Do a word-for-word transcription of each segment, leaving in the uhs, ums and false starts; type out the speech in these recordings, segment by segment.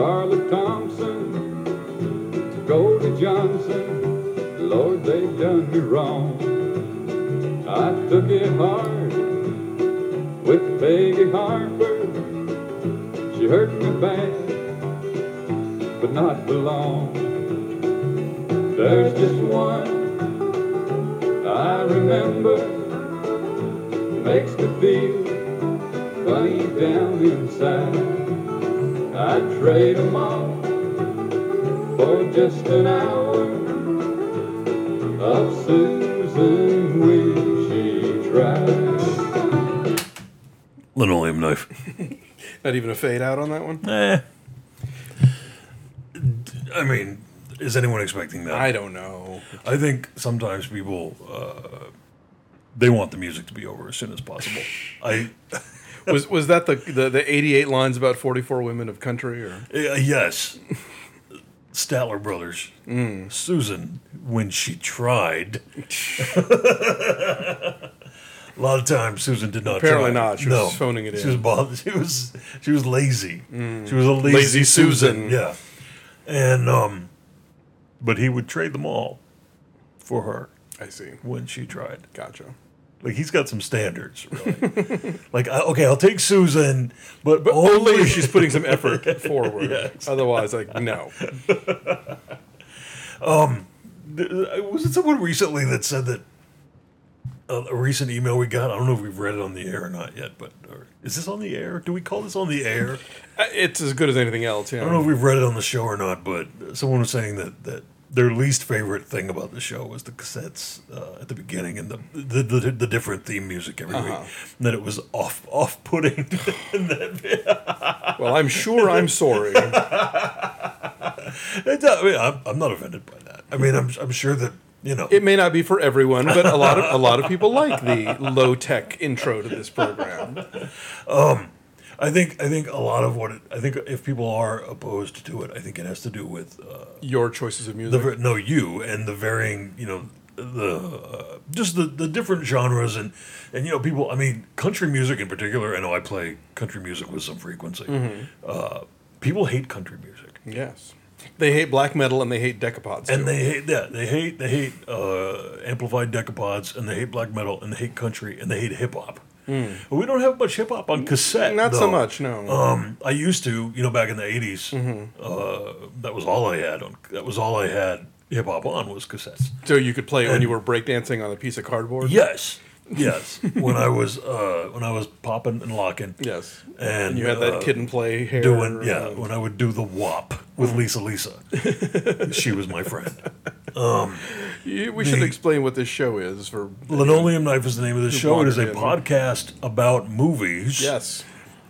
Charlotte Thompson, Goldie Johnson, Lord, they done me wrong. I took it hard with Peggy Harper. She hurt me bad, but not for long. There's just one I remember, makes me feel funny down inside. I'd trade them all for just an hour of Susan when she tried. Linoleum Knife. Not even a fade out on that one? Eh. I mean, is anyone expecting that? I don't know. I think sometimes people, uh, they want the music to be over as soon as possible. I was was that the, the the eighty-eight lines about forty-four women of country? Or uh, yes, Statler Brothers. Mm. Susan, when she tried. A lot of times, Susan did not. Apparently try. not. She no. was phoning it she in. Was bothered. She was she was lazy. Mm. She was a lazy, lazy Susan. Susan. Yeah, and um, but he would trade them all for her. I see. When she tried. Gotcha. Like, he's got some standards, really. Like, okay, I'll take Susan, but, but only, only if she's putting some effort forward. Yeah, exactly. Otherwise, like, no. um, was it someone recently that said that uh, a recent email we got, I don't know if we've read it on the air or not yet, but or, is this on the air? Do we call this on the air? It's as good as anything else, yeah. I don't know if we've read it on the show or not, but someone was saying that, that their least favorite thing about the show was the cassettes uh, at the beginning and the the, the the different theme music every uh-huh. week. And that it was off off putting. Well, I'm sure I'm sorry. It's, I mean, I'm, I'm not offended by that. I mean, I'm I'm sure that you know it may not be for everyone, but a lot of a lot of people like the low tech intro to this program. Um. I think I think a lot of what it, I think if people are opposed to it, I think it has to do with uh, your choices of music. The, no, you and the varying, you know, the uh, just the, the different genres and and you know people. I mean, country music in particular. I know I play country music with some frequency. Mm-hmm. Uh, people hate country music. Yes, they hate black metal and they hate decapods. And too. they hate that. They hate they hate uh, amplified decapods and they hate black metal and they hate country and they hate hip hop. Mm. We don't have much hip hop on cassette. Not though. so much, no. Um, I used to, you know, back in the eighties. Mm-hmm. Uh, that was all I had on. That was all I had hip hop on was cassettes. So you could play it and, when you were breakdancing on a piece of cardboard. Yes, yes. when I was uh, when I was popping and locking. Yes, and, and you had that uh, kid and play hair. Doing yeah. When I would do the W A P with Lisa Lisa, she was my friend. Um, you, we should the, explain what this show is. For Linoleum Knife is the name of the show. It is a podcast about movies. Yes.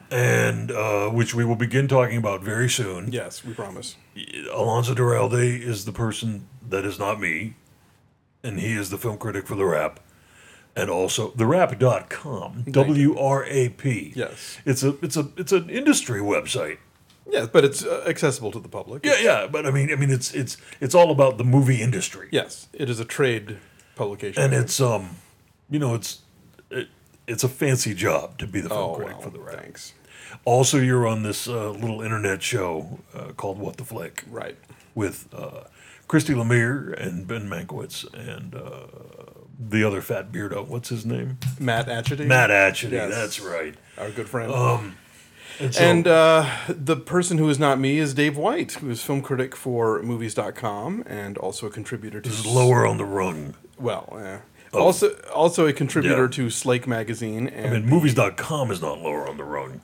And uh, which we will begin talking about very soon. Yes, we promise. Alonso Duralde is the person that is not me, and he is the film critic for The Wrap, and also the wrap dot com. W R A P. Yes. It's a it's a it's an industry website. Yeah, but it's uh, accessible to the public. Yeah, it's, yeah, but I mean, I mean, it's it's it's all about the movie industry. Yes, it is a trade publication, and it's um, you know, it's it, it's a fancy job to be the film oh, critic well, for The Wrap. Thanks. Also, you're on this uh, little internet show uh, called What the Flick, right? With uh, Christy Lemire and Ben Mankiewicz and uh, the other fat beardo. What's his name? Matt Atchity. Matt Atchity. Yes. That's right. Our good friend. Um. And, so, and uh, the person who is not me is Dave White, who is film critic for movies dot com and also a contributor to... This is lower on the rung. Well, eh. oh. also also a contributor yeah. to Slake Magazine. And I mean, movies dot com is not lower on the rung,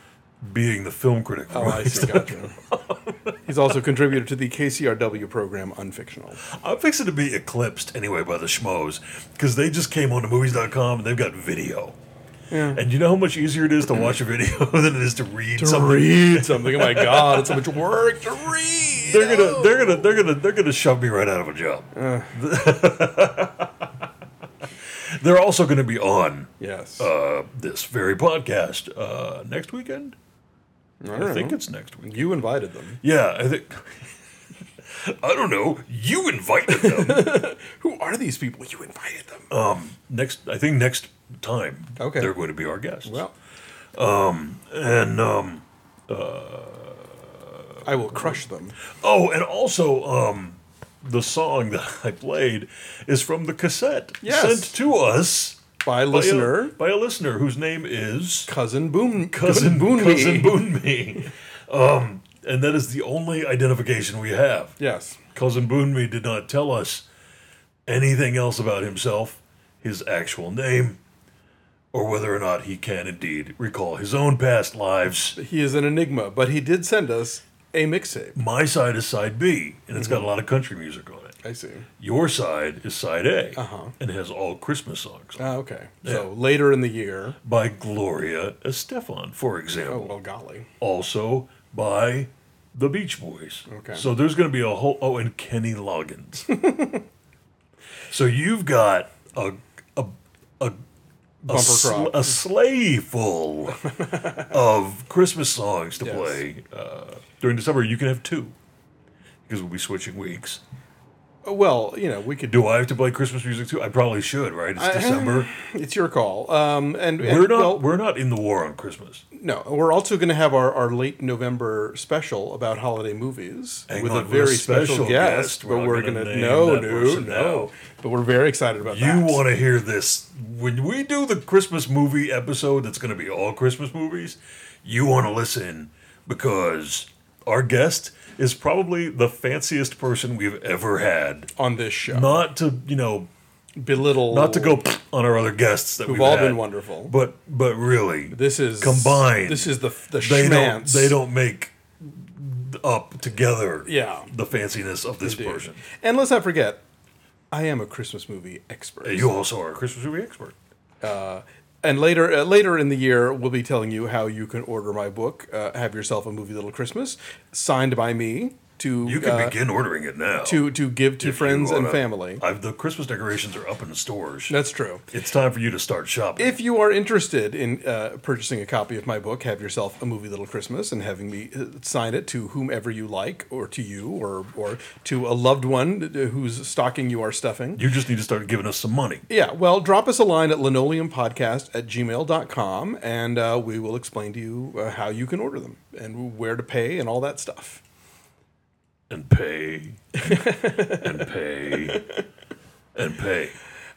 being the film critic for oh, movies. I see, gotcha. He's also contributor to the K C R W program, Unfictional. I'm fixing to be eclipsed anyway by the schmoes, because they just came on to movies dot com and they've got video. Yeah. And you know how much easier it is to watch a video than it is to read to something. read something. Oh my god, it's so much work to read. They're gonna, oh. they're gonna, they're gonna, they're gonna shove me right out of a job. Uh. They're also going to be on yes uh, this very podcast uh, next weekend. I, I think it's next week. You invited them. Yeah, I think. I don't know. You invited them. Who are these people? You invited them. Um, next, I think next time. Okay. They're going to be our guests. Well, um, and um, uh, I will crush them. Oh, and also, um, the song that I played is from the cassette Yes. sent to us By by listener, a, by a listener whose name is Cousin Boom, Cousin Boonme. Cousin Boonme. Um, and that is the only identification we have. Yes. Cousin Boonme did not tell us anything else about himself, his actual name, or whether or not he can indeed recall his own past lives. He is an enigma, but he did send us a mixtape. My side is side B, and it's Mm-hmm. got a lot of country music on it. I see. Your side is side A, Uh-huh. and has all Christmas songs Ah, okay. So later in the year. by Gloria Estefan, for Oh, example. well, golly. Also by the Beach Boys. Okay. So there's going to be a whole. Oh, and Kenny Loggins. So you've got a a a a, Bumper sl- crop. a sleigh full of Christmas songs to Yes. play uh, during December. You can have two because we'll be switching weeks. Well, you know, we could Do I have to play Christmas music too? I probably should, right? It's December. It's your call. Um, and, and We're not. well, we're not in the war on Christmas. no, we're also going to have our, our late November special about holiday movies Hang with on, a with a very special, special guest. guest. We're But not we're gonna going to name no, that no, person no. now. But we're very excited about You that. want to hear this when we do the Christmas movie episode? That's going to be all Christmas movies. You want to listen because our guest is probably the fanciest person we've ever had. on this show. Not to you know, Belittle. not to go on our other guests that Who've we've all had, been wonderful. But but really, This is combined. This is the the they don't schmance. they don't make up together. Yeah. the fanciness of this Indeed. person. And let's not forget, I am a Christmas movie expert. You also are a Christmas movie expert. And later, uh, later in the year, we'll be telling you how you can order my book, uh, "Have Yourself a Movie Little Christmas," signed by me to You can uh, begin ordering it now. to to give to If you friends and wanna- family. I've, the Christmas decorations are up in the stores. That's true. It's time for you to start shopping. If you are interested in uh, purchasing a copy of my book, "Have Yourself a Movie Little Christmas," and having me uh, sign it to whomever you like, or to you, or or to a loved one whose stocking you are stuffing. you just need to start giving us some money. Yeah, well, drop us a line at linoleumpodcast at gmail dot com, and uh, we will explain to you uh, how you can order them and where to pay and all that stuff. And pay. and pay. And pay.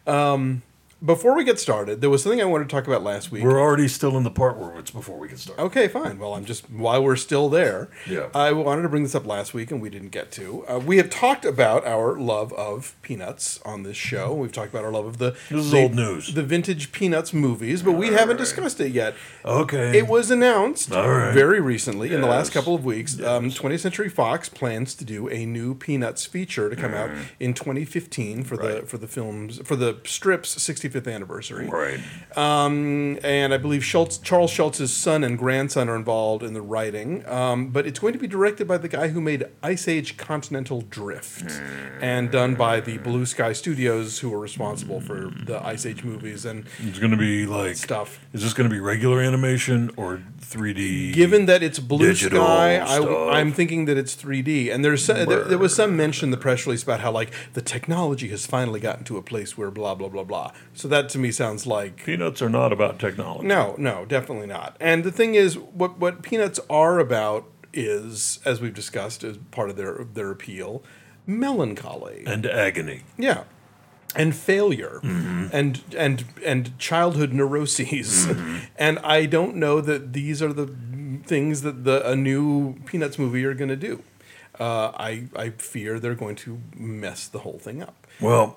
Before we get started, there was something I wanted to talk about last week. We're already still in the part where it's before we can start. Okay, fine. Well, I'm just, while we're still there, Yeah. I wanted to bring this up last week and we didn't get to. Uh, we have talked about our love of Peanuts on this show. We've talked about our love of the, This is the- old news. the vintage Peanuts movies, but we haven't discussed it yet. Okay. It was announced All right. very recently, in the last Yes. couple of weeks. Um, twentieth Century Fox plans to do a new Peanuts feature to come out in twenty fifteen for the Mm. Right. for the films for the strip's sixty-fifth anniversary. Right. Um, and I believe Schultz, Charles Schultz's son and grandson are involved in the writing. Um, but it's going to be directed by the guy who made Ice Age Continental Drift, and done by the Blue Sky Studios, who are responsible for the Ice Age movies and It's going to be like. stuff. Is this going to be regular animation or three D? Given that it's Blue digital Sky, I, stuff? I'm thinking that it's three D. And there's some, there, there was some mention in the press release about how like the technology has finally gotten to a place where blah blah blah blah. So that to me sounds like Peanuts are not about technology. no, no, definitely not. And the thing is, what what Peanuts are about is, as we've discussed, as part of their their appeal, melancholy. And agony. Yeah. And failure, and and and childhood neuroses, and I don't know that these are the things that the a new Peanuts movie are going to do. Uh, I I fear they're going to mess the whole thing up. Well,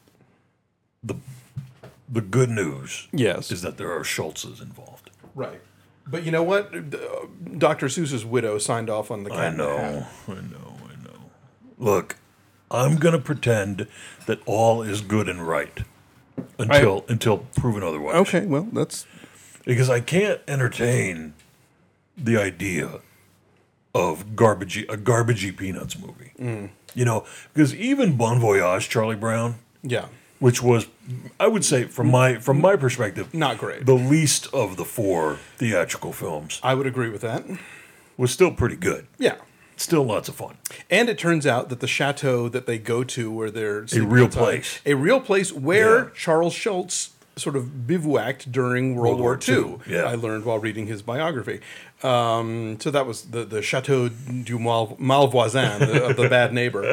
the the good news Yes, is that there are Schultzes involved. right. But you know what? Doctor Seuss's widow signed off on the. Cat I in the Hat. know, I know, I know. Look, I'm gonna pretend that all is good and right until until proven otherwise. Okay, well that's Because I can't entertain the idea of garbagey a garbagey Peanuts movie. Mm. You know, because even Bon Voyage, Charlie Brown, yeah, which was, I would say, from my from my perspective, not great. the least of the four theatrical films, I would agree with that. was still pretty good. Yeah. Still lots of fun. And it turns out that the chateau that they go to, where they're sleeping real outside- place. a real place where Yeah. Charles Schultz sort of bivouacked during World, World War War Two. Two, yeah. I learned while reading his biography. Um, so that was the, the Chateau du Mal, Malvoisin, the, of the bad neighbor.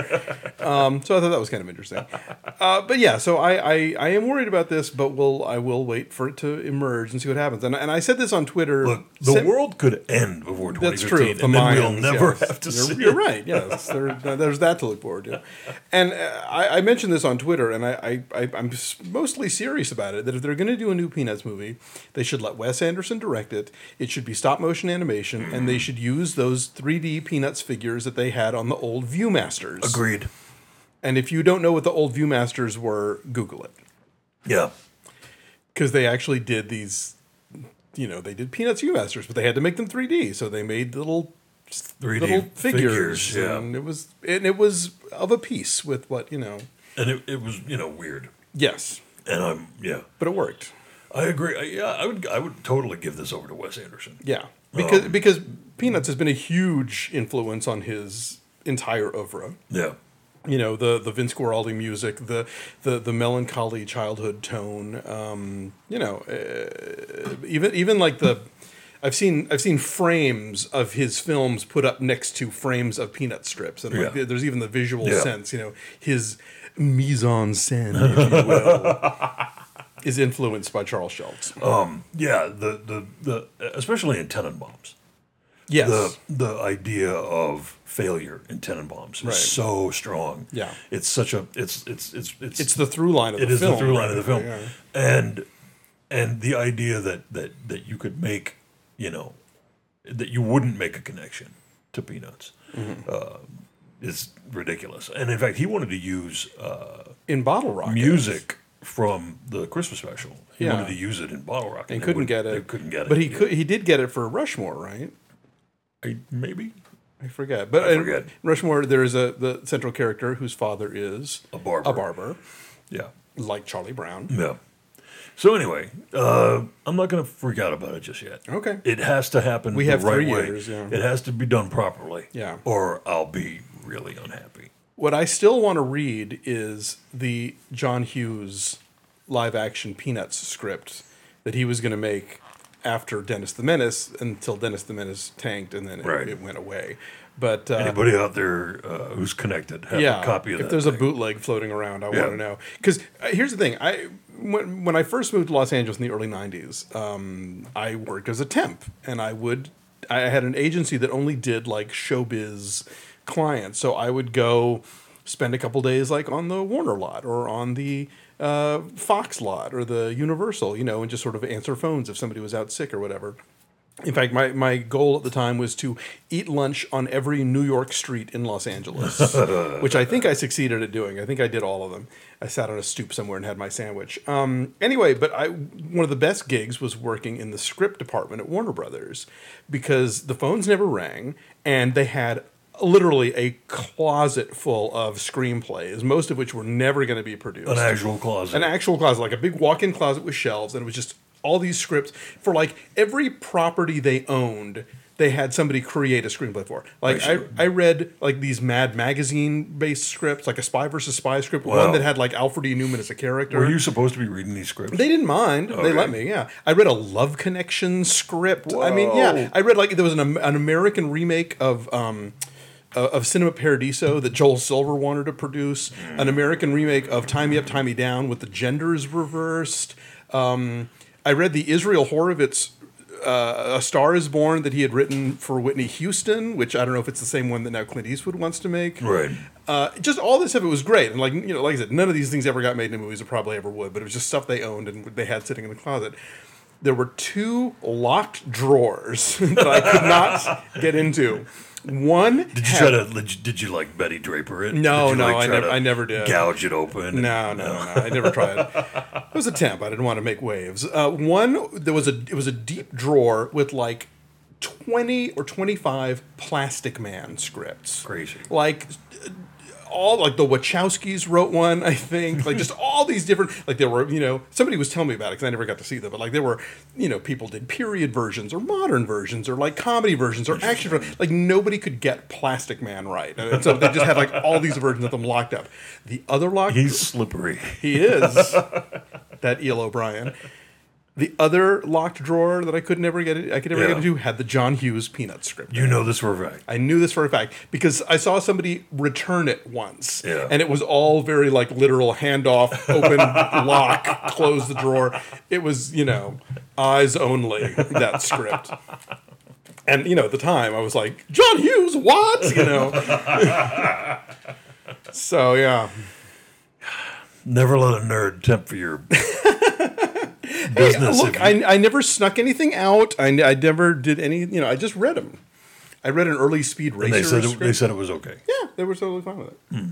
Um, so I thought that was kind of interesting. Uh, but yeah, so I, I, I am worried about this, but we'll, I will wait for it to emerge and see what happens. And, and I said this on Twitter. Look, the Sent, world could end before twenty fifteen, that's true. The and then Mayans, we'll never yes. have to you're, see You're it. right, yes. There, there's that to look forward to. And uh, I, I mentioned this on Twitter, and I, I, I, I'm mostly serious about it, that if they're going to do a new Peanuts movie, they should let Wes Anderson direct it. It should be stop-motion animation, and they should use those three D Peanuts figures that they had on the old Viewmasters. Agreed. And if you don't know what the old Viewmasters were, Google it. Yeah. Because they actually did these, you know, they did Peanuts Viewmasters, but they had to make them three D, so they made little three D little figures. figures, yeah. And it was, and it was of a piece with what, you know. And it, it was, you know, weird. Yes. And I'm, yeah. But it worked. I agree. I, yeah, I would I would totally give this over to Wes Anderson. Yeah. Because, Um, because Peanuts has been a huge influence on his entire oeuvre. Yeah. You know, the the Vince Guaraldi music, the the, the melancholy childhood tone. Um, you know, uh, even even like the, I've seen I've seen frames of his films put up next to frames of Peanut strips, and like, Yeah. there's even the visual Yeah. sense. You know, his mise en scène, if you will, is influenced by Charles Schultz. Um, yeah, the, the, the especially in Tenenbaums. Yes. The the idea of failure in Tenenbaums is Right. so strong. Yeah. It's such a it's it's it's it's It's the through line of it the is film. the through line right? of the film. Yeah. And and the idea that, that that you could make, you know, that you wouldn't make a connection to Peanuts Mm-hmm. uh, is ridiculous. And in fact, he wanted to use uh, In Bottle Rocket. music from the Christmas special. He Yeah. wanted to use it in Bottle Rocket. And They couldn't wouldn't- get it. They couldn't get it. But he could. He did get it for Rushmore, right? I, maybe I forget. But I in forget. Rushmore, there is a the central character whose father is a barber. a barber, Yeah. like Charlie Brown. Yeah. So anyway, uh, I'm not going to freak out about it just yet. Okay. It has to happen We the have right three way. years, yeah. It has to be done properly. Yeah. Or I'll be really unhappy. What I still want to read is the John Hughes live action Peanuts script that he was going to make after Dennis the Menace until Dennis the Menace tanked and then it, Right. it went away. But uh, Anybody out there uh, who's connected, have yeah, a copy of if that. there's a thing. bootleg floating around, I Yeah. want to know. Because uh, here's the thing: I when when I first moved to Los Angeles in the early nineties, um, I worked as a temp, and I would I had an agency that only did like showbiz clients, so I would go spend a couple days like on the Warner lot or on the uh, Fox lot or the Universal, you know, and just sort of answer phones if somebody was out sick or whatever. In fact, my, my goal at the time was to eat lunch on every New York street in Los Angeles, which I think I succeeded at doing. I think I did all of them. I sat on a stoop somewhere and had my sandwich. Um, anyway, but I one of the best gigs was working in the script department at Warner Brothers because the phones never rang and they had literally a closet full of screenplays, most of which were never going to be produced. An actual closet. An actual closet, like a big walk-in closet with shelves, and it was just all these scripts for like every property they owned. They had somebody create a screenplay for. Like I, I read like these Mad Magazine based scripts, like a Spy versus Spy script, Wow. one that had like Alfred E. Newman as a character. Were you supposed to be reading these scripts? They didn't mind. They Okay. let me. Yeah, I read a Love Connection script. I mean, yeah, Whoa. I read like there was an an American remake of. Um, uh, of Cinema Paradiso that Joel Silver wanted to produce, an American remake of Tie Me Up, Tie Me Down with the genders reversed. Um, I read the Israel Horovitz uh, A Star Is Born that he had written for Whitney Houston, which I don't know if it's the same one that now Clint Eastwood wants to make. Right. Uh, just all this stuff, it was great. And like you know, like I said, none of these things ever got made into movies, or probably ever would, but it was just stuff they owned and they had sitting in the closet. There were two locked drawers that I could not get into. One Did you had- try to? Did you like Betty Draper it? No, Did you, no, like, I try never- to I never did. Gouge it open. No, no, no, I never tried. It was a temp. I didn't want to make waves. Uh, one, there was a it was a deep drawer with like twenty or twenty-five Plastic Man scripts. Crazy. Like all like the Wachowskis wrote one, I think. Like just all these different like there were, you know, somebody was telling me about it because I never got to see them, but like there were, you know, people did period versions or modern versions or like comedy versions or action versions. Like nobody could get Plastic Man right. And so they just had like all these versions of them locked up. The other locked He's slippery. he is that E L. O'Brien. The other locked drawer that I could never get it, I could never Yeah. get into had the John Hughes Peanuts script. You know this for a fact. I knew this for a fact because I saw somebody return it once, Yeah. and it was all very like literal handoff, open, lock, close the drawer. It was, you know, eyes only, that script. And you know, at the time, I was like, John Hughes, what? You know. So yeah. Never let a nerd tempt for your Hey, business. look, if you- I, I never snuck anything out. I, I never did any. You know, I just read them. I read an early Speed Racer and they said it, script. they said it was okay. Yeah, they were totally fine with it.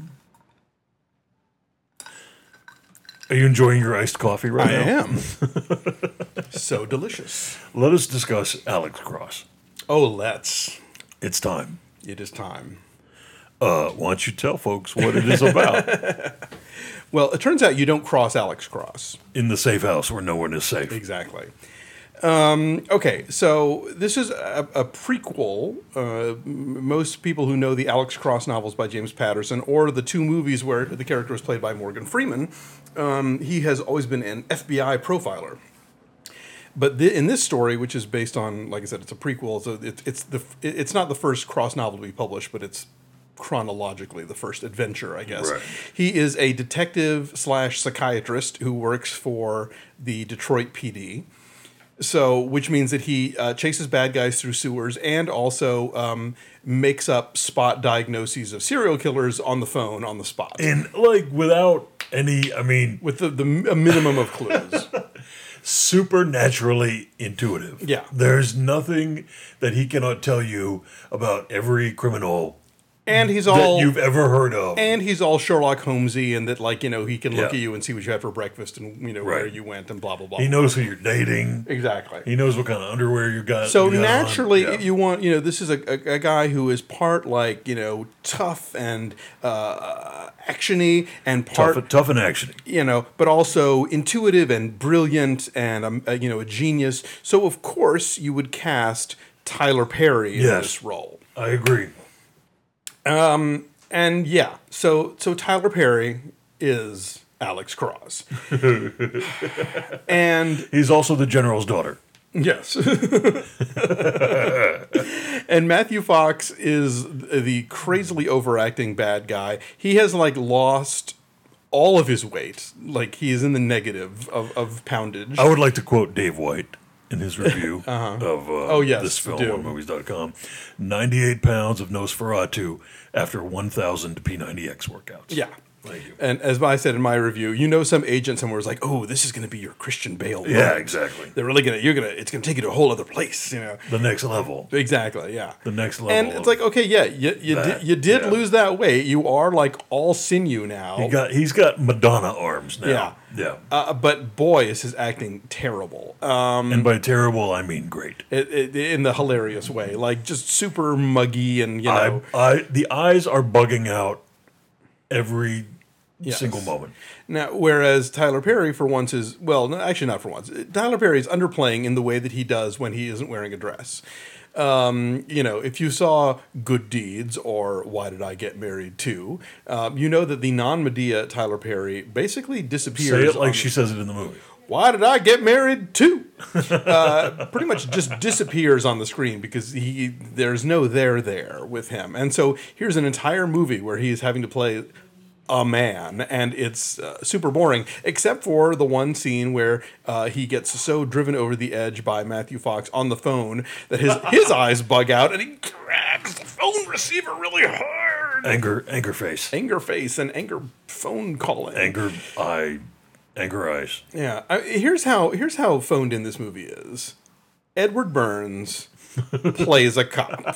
Are you enjoying your iced coffee right I now? am. So delicious. Let us discuss Alex Cross. Oh, let's. It's time. It is time. Uh, why don't you tell folks what it is about Well, it turns out you don't cross Alex Cross. in the safe house where no one is safe? Exactly. Um, okay, so this is a, a prequel. Uh, m- most people who know the Alex Cross novels by James Patterson or the two movies where the character was played by Morgan Freeman, um, he has always been an F B I profiler. But th- in this story, which is based on, like I said, it's a prequel. So it's it's the it- it's not the first Cross novel to be published, but it's chronologically the first adventure, I guess. Right. He is a detective slash psychiatrist who works for the Detroit P D. So, which means that he uh, chases bad guys through sewers and also um, makes up spot diagnoses of serial killers on the phone on the spot And like without any, I mean, with the, the a minimum of clues. supernaturally intuitive. Yeah. There's nothing that he cannot tell you about every criminal And he's that all you've ever heard of. and he's all Sherlock Holmesy, and that like you know he can look Yeah. at you and see what you had for breakfast and you know where Right. you went and blah blah blah. He knows who you're dating. exactly. He knows what kind of underwear you got. So you got on. naturally, Yeah. you want you know this is a, a, a guy who is part like you know tough and uh, actiony and part tough, tough and action. you know, but also intuitive and brilliant and um, uh, you know a genius. So of course you would cast Tyler Perry in Yes. this role. I agree. And yeah, so so Tyler Perry is Alex Cross, and He's also the general's daughter. yes, and Matthew Fox is the crazily overacting bad guy. He has like lost all of his weight, like he is in the negative of, of poundage. I would like to quote Dave White in his review of uh, Oh, yes, this film do. on movies dot com. ninety-eight pounds of Nosferatu after one thousand P ninety X workouts. Yeah. Thank you. And as I said in my review, you know, some agent somewhere was like, "Oh, this is going to be your Christian Bale." Yeah, moment. exactly. They're really gonna, you're gonna, it's gonna take you to a whole other place, you know. The next level. Exactly, yeah. The next level. And it's like, okay, yeah, you you that, did, you did yeah. lose that weight. You are like all sinew now. He got, he's got Madonna arms now. Yeah. Yeah. uh, but boy, is his acting terrible. Um, And by terrible, I mean great. it, it, in the hilarious way, like just super muggy and you know. I, I, the eyes are bugging out every Yes. single moment. Now, whereas Tyler Perry, for once, is well, no, actually not for once. Tyler Perry is underplaying in the way that he does when he isn't wearing a dress. Um, you know, if you saw Good Deeds or Why Did I Get Married To, um, you know that the non-Medea Tyler Perry basically disappears. Say it like on she the- says it in the movie. Why did I get married to? Uh, pretty much just disappears on the screen because he there's no there there with him. And so here's an entire movie where he's having to play a man, and it's uh, super boring, except for the one scene where uh, he gets so driven over the edge by Matthew Fox on the phone that his his eyes bug out, and he grabs the phone receiver really hard. Anger, anger face. Anger face and anger phone calling. Anger eye, anger eyes. Yeah, I, here's how here's how phoned in this movie is. Edward Burns plays a cop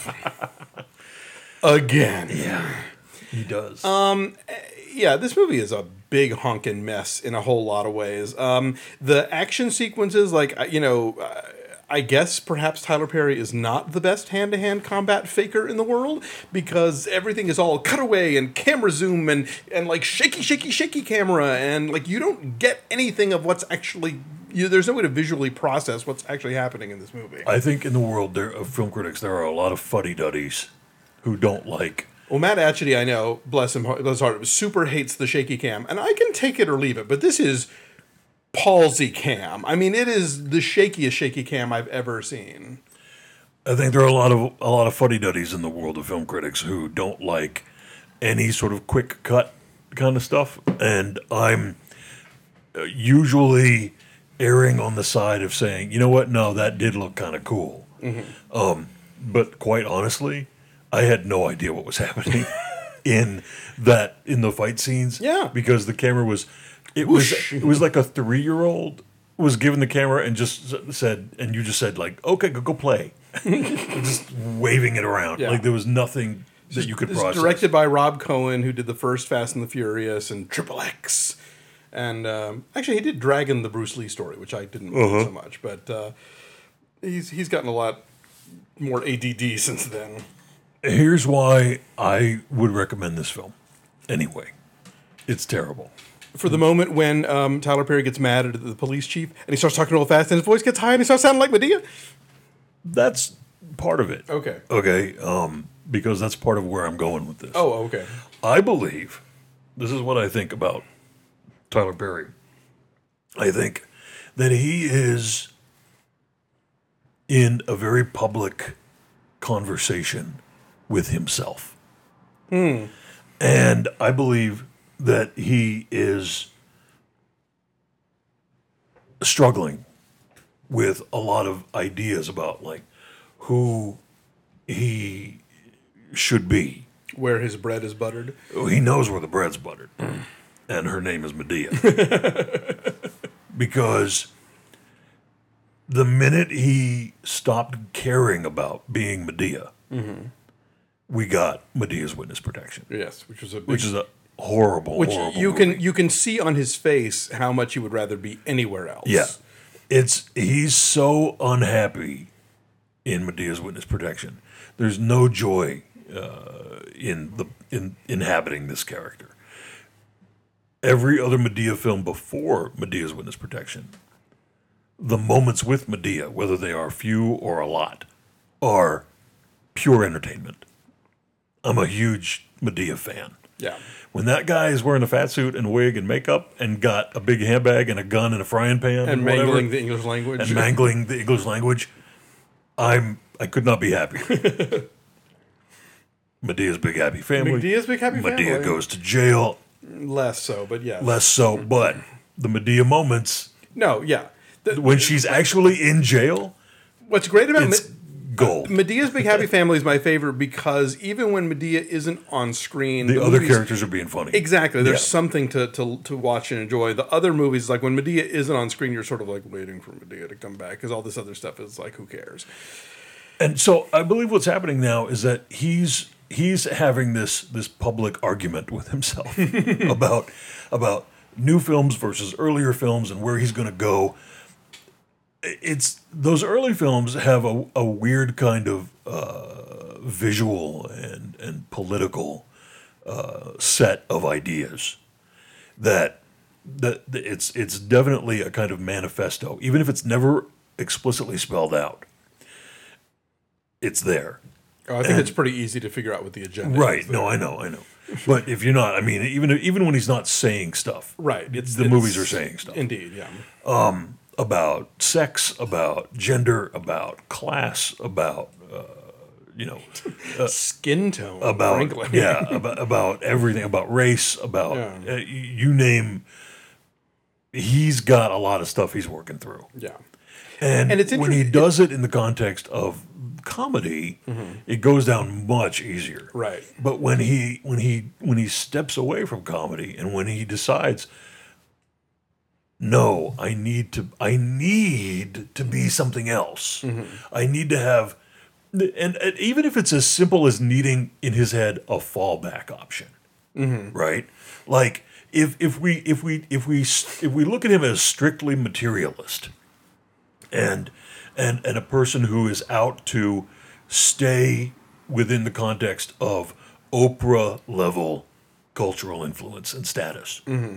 again. Yeah, he does. Um, yeah, this movie is a big honkin' mess in a whole lot of ways. Um, the action sequences, like uh, you know. Uh, I guess perhaps Tyler Perry is not the best hand-to-hand combat faker in the world because everything is all cutaway and camera zoom and, and like shaky, shaky, shaky camera and like you don't get anything of what's actually you, there's no way to visually process what's actually happening in this movie. I think in the world there, of film critics, there are a lot of fuddy-duddies who don't like. Well, Matt Atchity, I know, bless him, bless his heart, super hates the shaky cam, and I can take it or leave it. But this is palsy cam. I mean, it is the shakiest shaky cam I've ever seen. I think there are a lot of a lot of fuddy-duddies in the world of film critics who don't like any sort of quick cut kind of stuff, and I'm usually erring on the side of saying, you know what, no, that did look kind of cool. Mm-hmm. Um, but quite honestly, I had no idea what was happening in that in the fight scenes. Yeah, because the camera was, it Whoosh. was it was like a three-year-old was given the camera and just said, and you just said like, okay, go go play, just waving it around yeah. like there was nothing that you could it's process. Directed by Rob Cohen, who did the first Fast and the Furious and Triple X. And um, actually, he did Dragon, the Bruce Lee story, which I didn't uh-huh. like so much. But uh, he's he's gotten a lot more A D D since then. Here's why I would recommend this film. Anyway, it's terrible. For the moment when um, Tyler Perry gets mad at the police chief and he starts talking real fast and his voice gets high and he starts sounding like Madea? That's part of it. Okay. Okay, um, because that's part of where I'm going with this. Oh, okay. I believe, this is what I think about Tyler Perry. I think that he is in a very public conversation with himself. Hmm. And I believe that he is struggling with a lot of ideas about like who he should be. Where his bread is buttered. He knows where the bread's buttered. And her name is Madea. Because the minute he stopped caring about being Madea, mm-hmm. we got Medea's Witness Protection. Yes, which was a big, which is a horrible, which horrible you movie. can you can see on his face how much he would rather be anywhere else. Yeah, it's he's so unhappy in Medea's Witness Protection. There's no joy uh, in the in inhabiting this character. Every other Madea film before Medea's Witness Protection, the moments with Madea, whether they are few or a lot, are pure entertainment. I'm a huge Madea fan. Yeah. When that guy is wearing a fat suit and wig and makeup and got a big handbag and a gun and a frying pan and, and mangling whatever, the English language and mangling the English language, I'm I could not be happier. Medea's Big Happy Family. Medea's Big Happy Madea Family. Madea goes to jail. Less so, but yes. Less so, but the Madea moments. No, yeah. The, when she's actually in jail. What's great about it's gold. Medea's Big Happy Family is my favorite because even when Madea isn't on screen, the, the other movies, characters are being funny. Exactly. There's yeah. something to, to to watch and enjoy. The other movies, like when Madea isn't on screen, you're sort of like waiting for Madea to come back because all this other stuff is like, who cares? And so I believe what's happening now is that he's he's having this this public argument with himself about about new films versus earlier films and where he's going to go. It's those early films have a, a weird kind of uh, visual and and political uh, set of ideas that that it's it's definitely a kind of manifesto, even if it's never explicitly spelled out. It's there. Oh, I think and, it's pretty easy to figure out what the agenda right, is. Right. No, I know, I know. But if you're not, I mean, even even when he's not saying stuff. Right. It's, the it's, movies are saying stuff. Indeed, yeah. Um, about sex, about gender, about class, about, uh, you know. Uh, Skin tone, about, frankly. Yeah, about, about everything, about race, about, yeah. uh, you name, he's got a lot of stuff he's working through. Yeah. And, and it's when he does it in the context of comedy, mm-hmm. it goes down much easier. Right. But when he when he when he steps away from comedy and when he decides, no, I need to I need to be something else. Mm-hmm. I need to have, and, and even if it's as simple as needing in his head a fallback option, mm-hmm. right? Like if if we if we if we if we look at him as strictly materialist. And, and and a person who is out to stay within the context of Oprah level cultural influence and status, mm-hmm.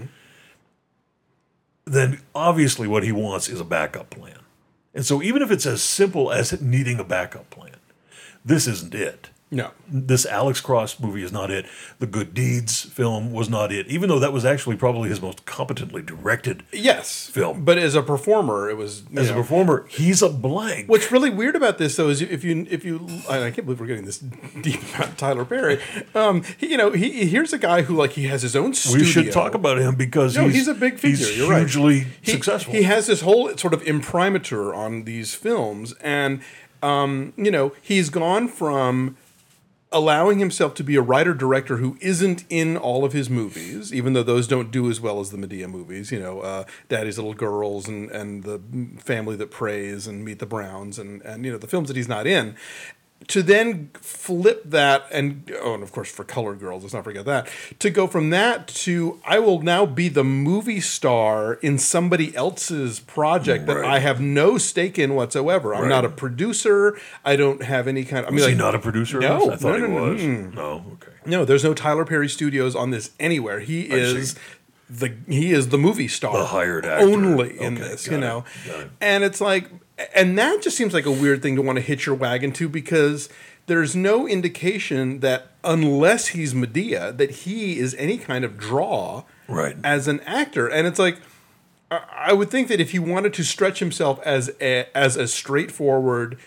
then obviously what he wants is a backup plan. And so even if it's as simple as needing a backup plan, this isn't it. No. This Alex Cross movie is not it. The Good Deeds film was not it, even though that was actually probably his most competently directed Yes. film. But as a performer, it was you As know, a performer, he's a blank. What's really weird about this, though, is if you if you I can't believe we're getting this deep about Tyler Perry. Um, he, you know, he here's a guy who like he has his own studio. We should talk about him because No, he's, he's a big figure. He's You're right. hugely He- successful. He has this whole sort of imprimatur on these films, and um, you know, he's gone from allowing himself to be a writer director who isn't in all of his movies, even though those don't do as well as the Medea movies. You know, uh, Daddy's Little Girls and and the Family That Prays and Meet the Browns and and you know the films that he's not in. To then flip that and oh, and of course for Colored Girls, let's not forget that. To go from that to I will now be the movie star in somebody else's project that Right. I have no stake in whatsoever. I'm Right. not a producer. I don't have any kind of. I mean, Is he like, not a producer? No, of this? I thought no, he no, no, was. mm. No, okay. no, there's no Tyler Perry Studios on this anywhere. He is see. the he is the movie star, The hired actor. only in Okay, this, got you it, know. got it. And it's like, and that just seems like a weird thing to want to hitch your wagon to because there's no indication that unless he's Medea, that he is any kind of draw Right. as an actor. And it's like, I I would think that if he wanted to stretch himself as a, as a straightforward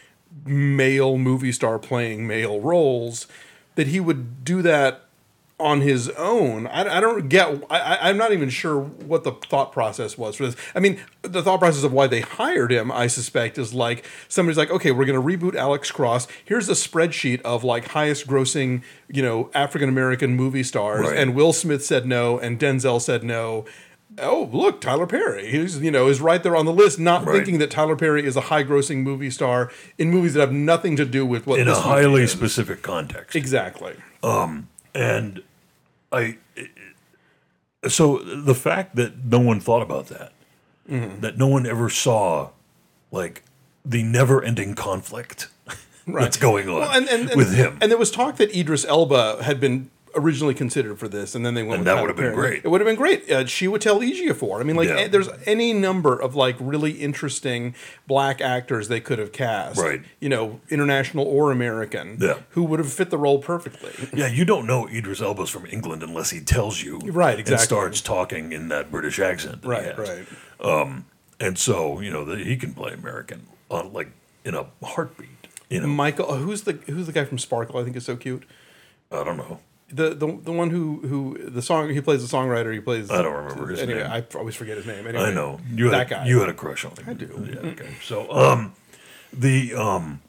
male movie star playing male roles, that he would do that on his own. I, I don't get. I, I- I'm not even sure what the thought process was for this. I mean, the thought process of why they hired him, I suspect, is like somebody's like, okay, we're going to reboot Alex Cross. Here's a spreadsheet of like highest grossing, you know, African American movie stars, Right. and Will Smith said no, and Denzel said no. Oh, look, Tyler Perry. He's you know is right there on the list. Not Right. thinking that Tyler Perry is a high-grossing movie star in movies that have nothing to do with what In this a movie highly is. specific context. Exactly. And I, so the fact that no one thought about that, Mm-hmm. that no one ever saw, like, the never-ending conflict that's going on Well, and, and, and, with him. And there was talk that Idris Elba had been originally considered for this, and then they went And with that Tyler would have been Perry. great. It would have been great. Uh, she would tell Ejiofor. I mean, like, Yeah. eh, there's any number of like really interesting black actors they could have cast, Right. You know, international or American, Yeah. who would have fit the role perfectly. Yeah, you don't know Idris Elba's from England unless he tells you. Right, exactly. And starts talking in that British accent. That he Right, has. right. And so, you know, the, he can play American on, like, in a heartbeat. You know, Michael, oh, who's the who's the guy from Sparkle? I think is so cute. I don't know. The, the the one who who the song he plays the songwriter he plays I don't remember his anyway, name. I always forget his name. Anyway, I know you that had guy. you had a crush on him. I do. Yeah. Okay. So um, the um,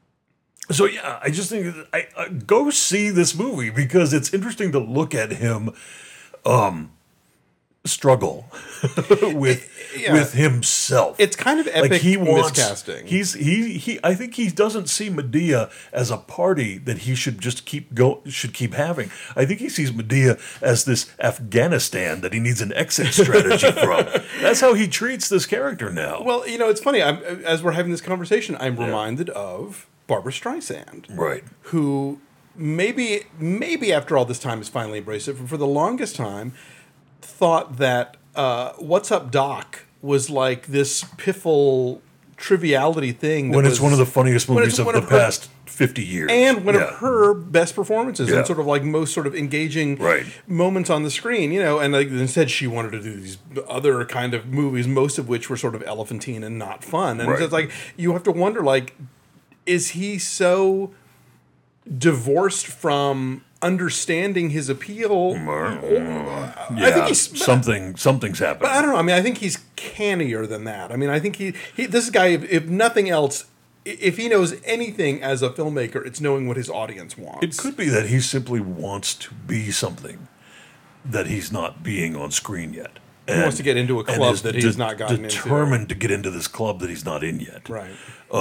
so yeah, I just think that I, I go see this movie because it's interesting to look at him, um, struggle with Yeah. with himself. It's kind of epic like he wants miscasting. He's he he. I think he doesn't see Medea as a party that he should just keep go should keep having. I think he sees Medea as this Afghanistan that he needs an exit strategy from. That's how he treats this character now. Well, you know, it's funny. I'm, as we're having this conversation, I'm reminded of Barbara Streisand, Right. who maybe maybe after all this time has finally embraced it. For, for the longest time, thought that uh, "What's Up, Doc" was like this piffle triviality thing. that When it's was- one of the funniest when movies it's of one the of her- past fifty years. and one Yeah. of her best performances Yeah. and sort of like most sort of engaging Right. moments on the screen, you know, and like instead she wanted to do these other kind of movies, most of which were sort of elephantine and not fun. And Right. it's like you have to wonder, like, is he so divorced from understanding his appeal? Yeah, I think he's something. Something's happening. I don't know. I mean, I think he's cannier than that. I mean, I think he, he this guy, if, if nothing else, i- if he knows anything as a filmmaker, it's knowing what his audience wants. It could be that he simply wants to be something that he's not being on screen yet. He wants to get into a and club is that he's not gotten into. determined to get into this club that he's not in yet. Right.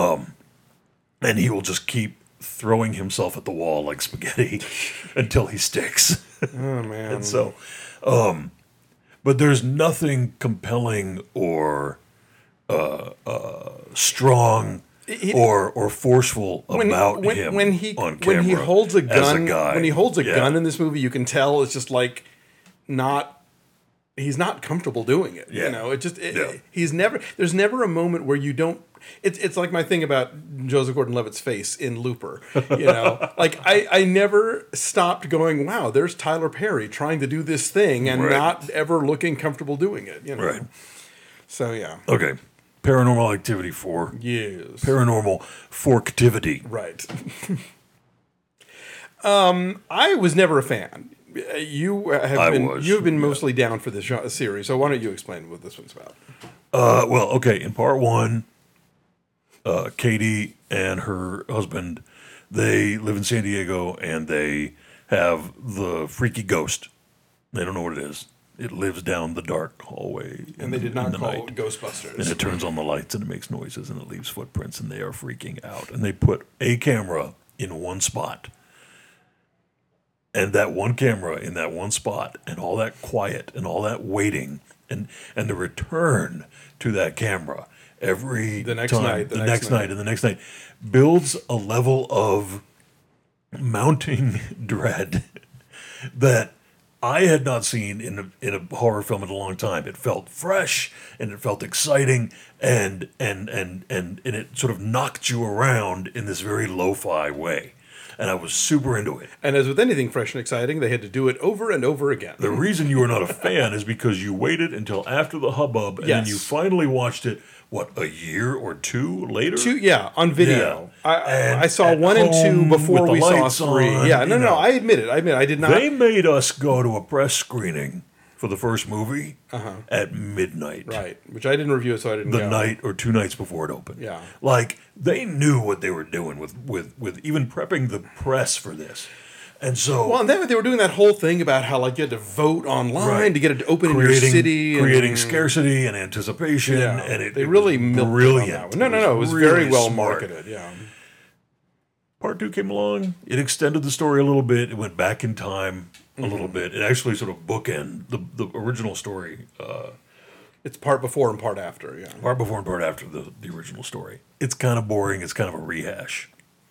And he will just keep throwing himself at the wall like spaghetti until he sticks. Oh man. And so, um, but there's nothing compelling or uh, uh, strong He- or or forceful when, about when, him when he on camera when he holds a as gun guy. when he holds a Yeah. gun in this movie, you can tell it's just like not he's not comfortable doing it. Yeah. You know, it just it, Yeah. he's never. There's never a moment where you don't. It's it's like my thing about Joseph Gordon-Levitt's face in Looper. You know, like I I never stopped going, wow, there's Tyler Perry trying to do this thing and Right. not ever looking comfortable doing it. You know, Right. So yeah, Okay. Paranormal Activity four. yes, Paranormal Forktivity. right. um, I was never a fan. You have I been was, you have been yeah. mostly down for this genre- series. So why don't you explain what this one's about? Uh, well, okay. In part one, uh, Katie and her husband, they live in San Diego, and they have the freaky ghost. They don't know what it is. It lives down the dark hallway. in And they the- did not in the call night. it Ghostbusters. And it turns on the lights, and it makes noises, and it leaves footprints, and they are freaking out. And they put a camera in one spot. And that one camera in that one spot, and all that quiet, and all that waiting, and and the return to that camera every The next time, night, the the, next next night. night, and the next night, builds a level of mounting dread that I had not seen in a, in a horror film in a long time. It felt fresh, and it felt exciting, and and and and and it sort of knocked you around in this very lo-fi way, and I was super into it. And as with anything fresh and exciting, they had to do it over and over again. The reason you were not a fan is because you waited until after the hubbub, and then Yes. you finally watched it. What, a year or two later? Two, yeah, on video. Yeah. I, And I saw at one and two home before with the we saw lights three. on, yeah, no, you no, no. know. I admit it. I admit it. I did not. They made us go to a press screening for the first movie at midnight. Uh-huh. Right, which I didn't review, so I didn't The go. night or two nights before it opened. Yeah. Like, they knew what they were doing with, with, with even prepping the press for this. And so... Well, and then they were doing that whole thing about how like you had to vote online Right. to get it to open creating, in your city, and- creating scarcity and anticipation, Yeah, and it, they it really was milked it on brilliant. that one. No, no, no. It was very really well smart. marketed. Yeah. Part two came along. It extended the story a little bit. It went back in time a Mm-hmm. little bit. It actually sort of bookend the the original story. Uh, It's part before and part after. Yeah. part before and part after the, the original story. It's kind of boring. It's kind of a rehash.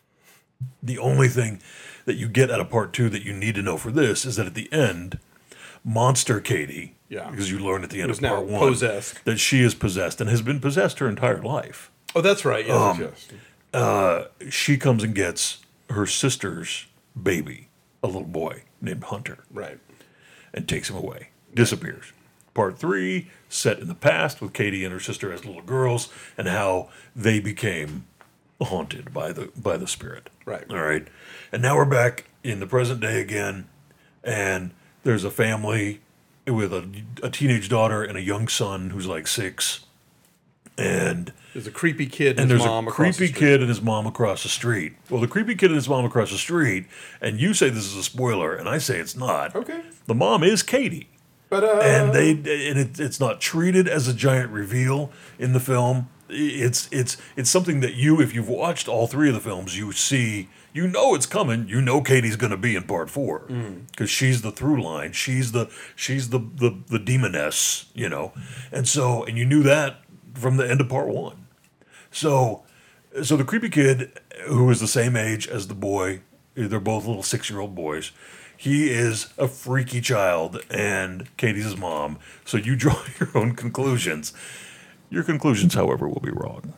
The only thing that you get out of part two that you need to know for this is that at the end, Monster Katie, Yeah. because you learn at the end Who's of now part one, possessed. that she is possessed and has been possessed her entire life. Oh, that's right. Yes, Um, yes. She comes and gets her sister's baby, a little boy named Hunter, Right. and takes him away, disappears. Part three, set in the past with Katie and her sister as little girls, and how they became haunted by the by the spirit. Right. All right. And now we're back in the present day again, and there's a family with a, a teenage daughter and a young son who's like six, and There's a creepy kid and, and his there's mom a across the creepy street. kid and his mom across the street. Well, the creepy kid and his mom across the street, and you say this is a spoiler, and I say it's not. Okay. The mom is Katie, But uh, and they and it, it's not treated as a giant reveal in the film. It's it's it's something that you, if you've watched all three of the films, you see, you know it's coming. You know Katie's going to be in part four because she's the through line. She's the she's the, the the demoness, you know, and so and you knew that from the end of part one. So so the creepy kid, who is the same age as the boy, they're both little six year old boys. He is a freaky child, and Katie's his mom. So you draw your own conclusions. Your conclusions, however, will be wrong.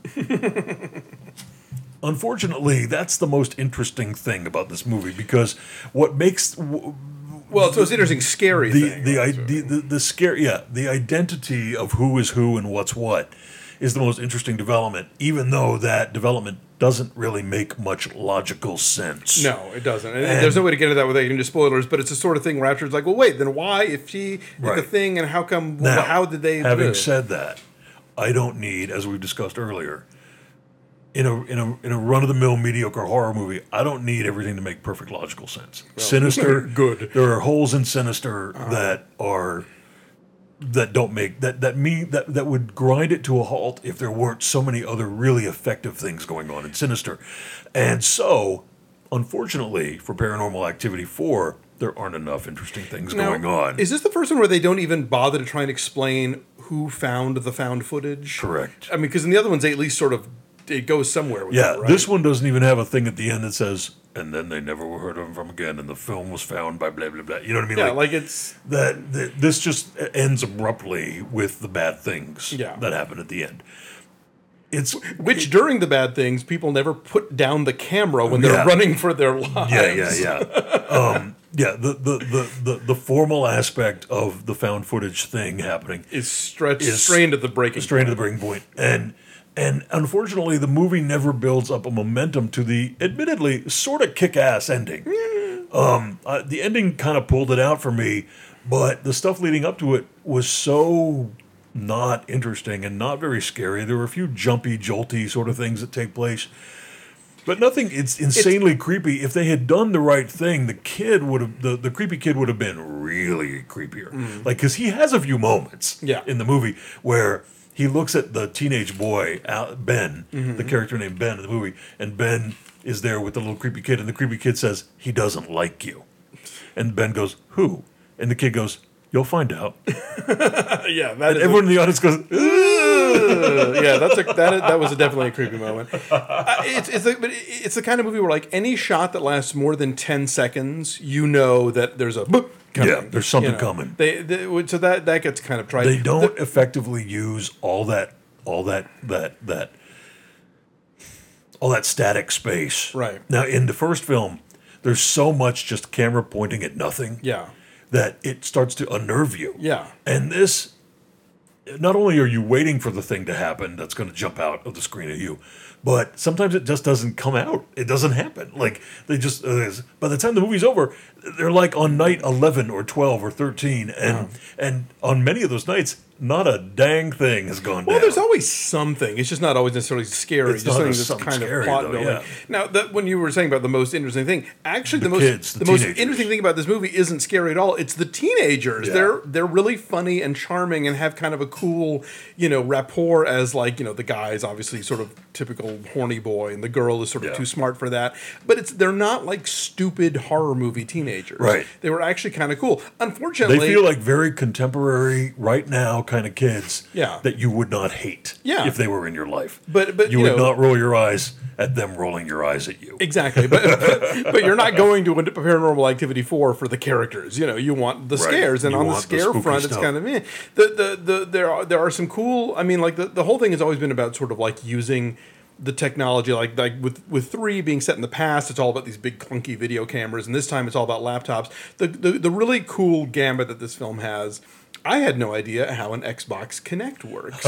Unfortunately, that's the most interesting thing about this movie, because what makes w- well, it's those interesting, scary the thing. the, right? idea the the scare yeah the identity of who is who and what's what is the most interesting development, even though that development doesn't really make much logical sense. No, it doesn't. And, And- there's no way to get into that without getting into spoilers, but it's the sort of thing where afterwards, like, well, wait, then why, if she did the Right. thing, and how come, Now, well, how did they... Having said that, I don't need, as we've discussed earlier, in a in a in a run of the mill mediocre horror movie, I don't need everything to make perfect logical sense. Sinister, good. There are holes in Sinister that are that don't make that that mean that that would grind it to a halt if there weren't so many other really effective things going on in Sinister, and so unfortunately for Paranormal Activity four, there aren't enough interesting things Now, going on. Is this the first one where they don't even bother to try and explain who found the found footage? Correct. I mean, because in the other ones, they at least sort of, it goes somewhere with Yeah, that, right? this one doesn't even have a thing at the end that says and then they never were heard of him from again, and the film was found by blah blah blah. You know what I mean? Yeah, like, it's that, that. This just ends abruptly with the bad things Yeah. that happen at the end. It's which during the bad things, people never put down the camera when they're Yeah. running for their lives. Yeah, yeah, yeah. um, yeah, the, the, the, the, the formal aspect of the found footage thing happening Is stretched Is strained at the breaking straight to the breaking point. And and unfortunately, the movie never builds up a momentum to the admittedly sort of kick-ass ending. Um, uh, the ending kind of pulled it out for me, but the stuff leading up to it was so not interesting and not very scary. There were a few jumpy, jolty sort of things that take place. But nothing. It's insanely it's, creepy. If they had done the right thing, the kid would have the, the creepy kid would have been really creepier. Mm. Like, because he has a few moments yeah. in the movie where he looks at the teenage boy Ben, mm-hmm. the character named Ben in the movie, and Ben is there with the little creepy kid, and the creepy kid says he doesn't like you, and Ben goes, "Who?" And the kid goes, "You'll find out." yeah, that and everyone a, in the audience goes, uh, yeah, that's a, that that was a definitely a creepy moment. Uh, it's it's a, but it's the kind of movie where, like, any shot that lasts more than ten seconds, you know that there's a boop coming. Yeah, there's something you know, coming. They, they so that that gets kind of tried. They don't the, effectively use all that all that that that all that static space. Right. Now, in the first film, there's so much just camera pointing at nothing. Yeah. That it starts to unnerve you. Yeah. And this, not only are you waiting for the thing to happen that's going to jump out of the screen at you, but sometimes it just doesn't come out. It doesn't happen. Like, they just, uh, by the time the movie's over, they're like on night eleven or twelve or thirteen. And, yeah. and on many of those nights, not a dang thing has gone well, down. Well, there's always something. It's just not always necessarily scary. It's just not something that's kind scary, of plot though, building. yeah. Now, that, when you were saying about the most interesting thing, actually, the, the most kids, the, the most teenagers. interesting thing about this movie isn't scary at all. It's the teenagers. Yeah. They're they're really funny and charming and have kind of a cool, you know, rapport as, like, you know, the guy's obviously sort of typical horny boy and the girl is sort of yeah. too smart for that. But it's they're not like stupid horror movie teenagers. Right. They were actually kind of cool. Unfortunately, they feel like very contemporary, right now kind of kids. Yeah. That you would not hate. Yeah. If they were in your life. But but you, you would know, not roll your eyes at them rolling your eyes at you. Exactly, but, but but you're not going to Paranormal Activity four for the characters. You know, you want the Right. scares, and You on the want the scare spooky front, it's stuff. kind of eh. the the the there are there are some cool. I mean, like the, the whole thing has always been about sort of like using the technology, like like with with three being set in the past, it's all about these big clunky video cameras, and this time it's all about laptops. The the, the really cool gambit that this film has. I had no idea how an Xbox Kinect works.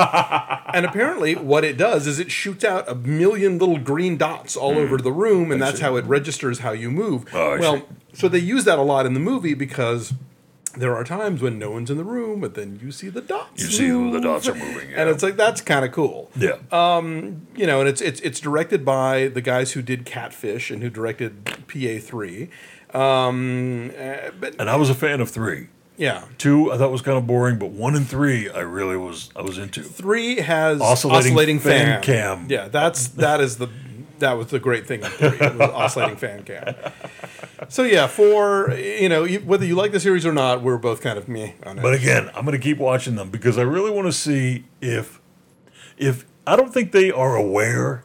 And apparently what it does is it shoots out a million little green dots all mm. over the room, and I that's see. how it registers how you move. Oh, I well, see. So they use that a lot in the movie because there are times when no one's in the room, but then you see the dots. You see who the dots are moving. Yeah. And it's like, that's kind of cool. Yeah. Um, you know, and it's it's it's directed by the guys who did Catfish and who directed P A three. Um, uh, but and I was a fan of three. Yeah. Two, I thought was kind of boring, but one and three, I really was. I was into. Three has oscillating, oscillating fan, fan cam. Yeah, that's that is the that was the great thing of three. It was oscillating fan cam. So yeah, four. You know, whether you like the series or not, we're both kind of meh on it. But again, I'm going to keep watching them because I really want to see if if I don't think they are aware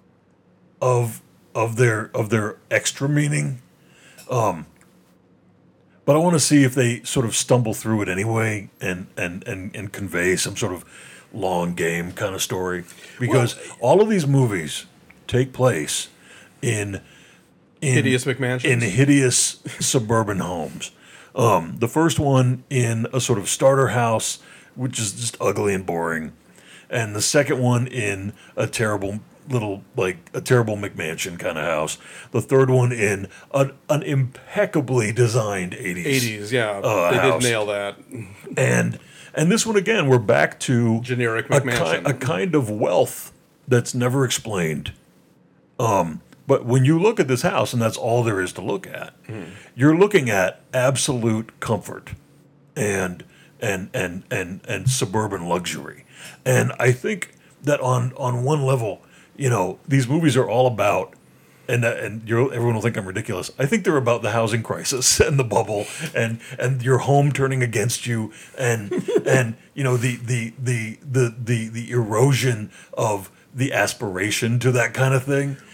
of of their of their extra meaning. Um. But I want to see if they sort of stumble through it anyway and, and, and, and convey some sort of long game kind of story. Because well, all of these movies take place in, in hideous McMansions. In hideous suburban homes. Um, the first one in a sort of starter house, which is just ugly and boring. And the second one in a terrible little, like, a terrible McMansion kind of house. The third one in an, an impeccably designed eighties. eighties, yeah. Uh, they house. did nail that. And and this one, again, we're back to generic a, McMansion. ki- a kind of wealth that's never explained. Um, but when you look at this house, and that's all there is to look at, mm. you're looking at absolute comfort and and and and and suburban luxury. And I think that on on one level, you know, these movies are all about, and uh, and you're, everyone will think I'm ridiculous. I think they're about the housing crisis and the bubble, and and your home turning against you, and and you know the the the the the the erosion of the aspiration to that kind of thing.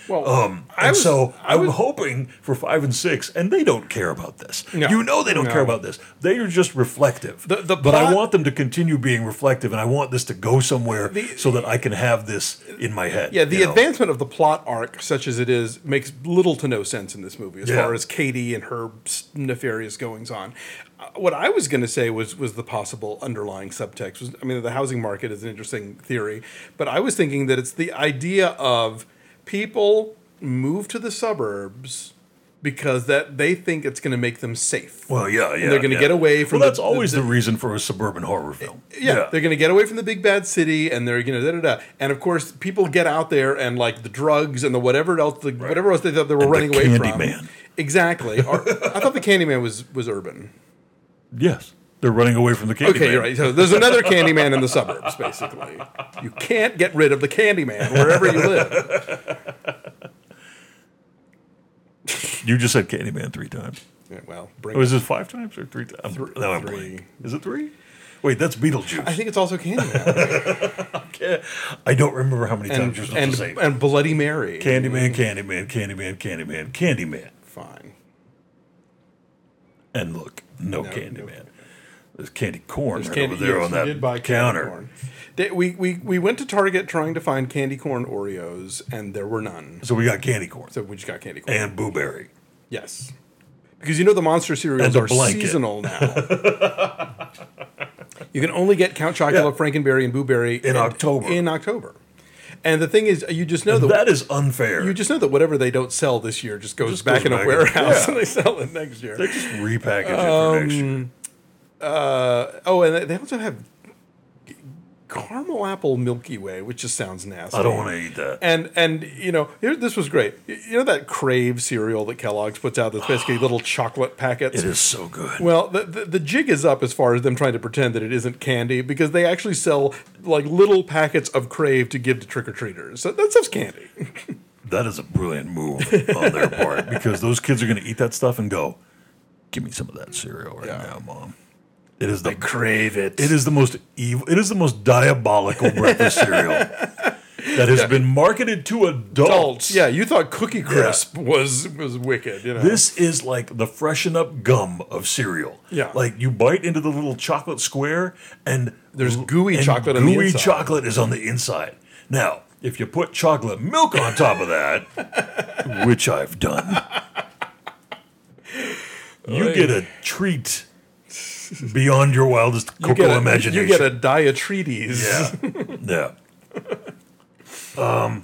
Well, Um, I and was- so I I'm was- hoping for five and six, and they don't care about this. No. You know they don't No. care about this. They are just reflective. The- the but I plot- want them to continue being reflective, and I want this to go somewhere The- so that I can have this in my head. Yeah, the you know? advancement of the plot arc, such as it is, makes little to no sense in this movie as Yeah. far as Katie and her s- nefarious goings on. Uh, what I was going to say was was the possible underlying subtext. Was, I mean, the housing market is an interesting theory, but I was thinking that it's the idea of people move to the suburbs because that they think it's going to make them safe. Well, yeah, yeah. they're gonna yeah. get away from Well, the- that's always the- the, reason for a suburban horror film. Yeah, they're going to get away from the big bad city, and they're going to da da da. And of course, people get out there, and like the drugs and the whatever else, the, whatever else they thought they were And the running away from. Candyman. Exactly. Or, I thought the Candyman was was urban. Yes, they're running away from the Candyman. Okay, you're right. So there's another Candyman in the suburbs, basically. You can't get rid of the Candyman wherever you live. You just said Candyman three times. Yeah, well, bring Oh, is it five times or three times? Three- no, I'm three. blank. Is it three? Wait, that's Beetlejuice. I think it's also Candyman. Yeah, I don't remember how many and, times you're supposed and, to say and Bloody Mary. Candyman, Candyman, Candyman, Candyman, Candyman. Fine. And look, no, No, Candyman. no. There's candy corn There's right candy, over there yes, on we that did buy candy counter. corn. They- we, we, we went to Target trying to find candy corn Oreos, and there were none. So we got candy corn So we just got candy corn. and Boo Berry. Yes. Because you know the monster cereals And a are blanket. seasonal now. You can only get Count Chocula, Yeah. Frankenberry, and Boo Berry In October. In October. And the thing is, you just know that, That is unfair. you just know that whatever they don't sell this year just goes Just back goes in a back in- warehouse yeah. and they sell it next year. they just repackage it for next Um, year. Uh, oh, and they also have caramel apple Milky Way, which just sounds nasty. I don't want to eat that. And and you know, here, this was great. You know that Crave cereal that Kellogg's puts out that's basically little chocolate packets. It is so good. Well, the, the the jig is up as far as them trying to pretend that it isn't candy because they actually sell like little packets of Crave to give to trick or treaters. So that stuff's candy. That is a brilliant move on their part because those kids are going to eat that stuff and go, "Give me some of that cereal right Yeah. now, Mom." It is the Crave it. It is the most evil. It is the most diabolical breakfast cereal that has been marketed to adults. adults. Yeah, you thought Cookie Crisp was was wicked. You know, This is like the freshen up gum of cereal. Yeah. Like you bite into the little chocolate square and There's gooey and chocolate on the gooey inside. chocolate is on the inside. Now, if you put chocolate milk on top of that, which I've done, you get a treat beyond your wildest you cocoa get a, imagination. You get a Diatretes. Yeah. Yeah. Um,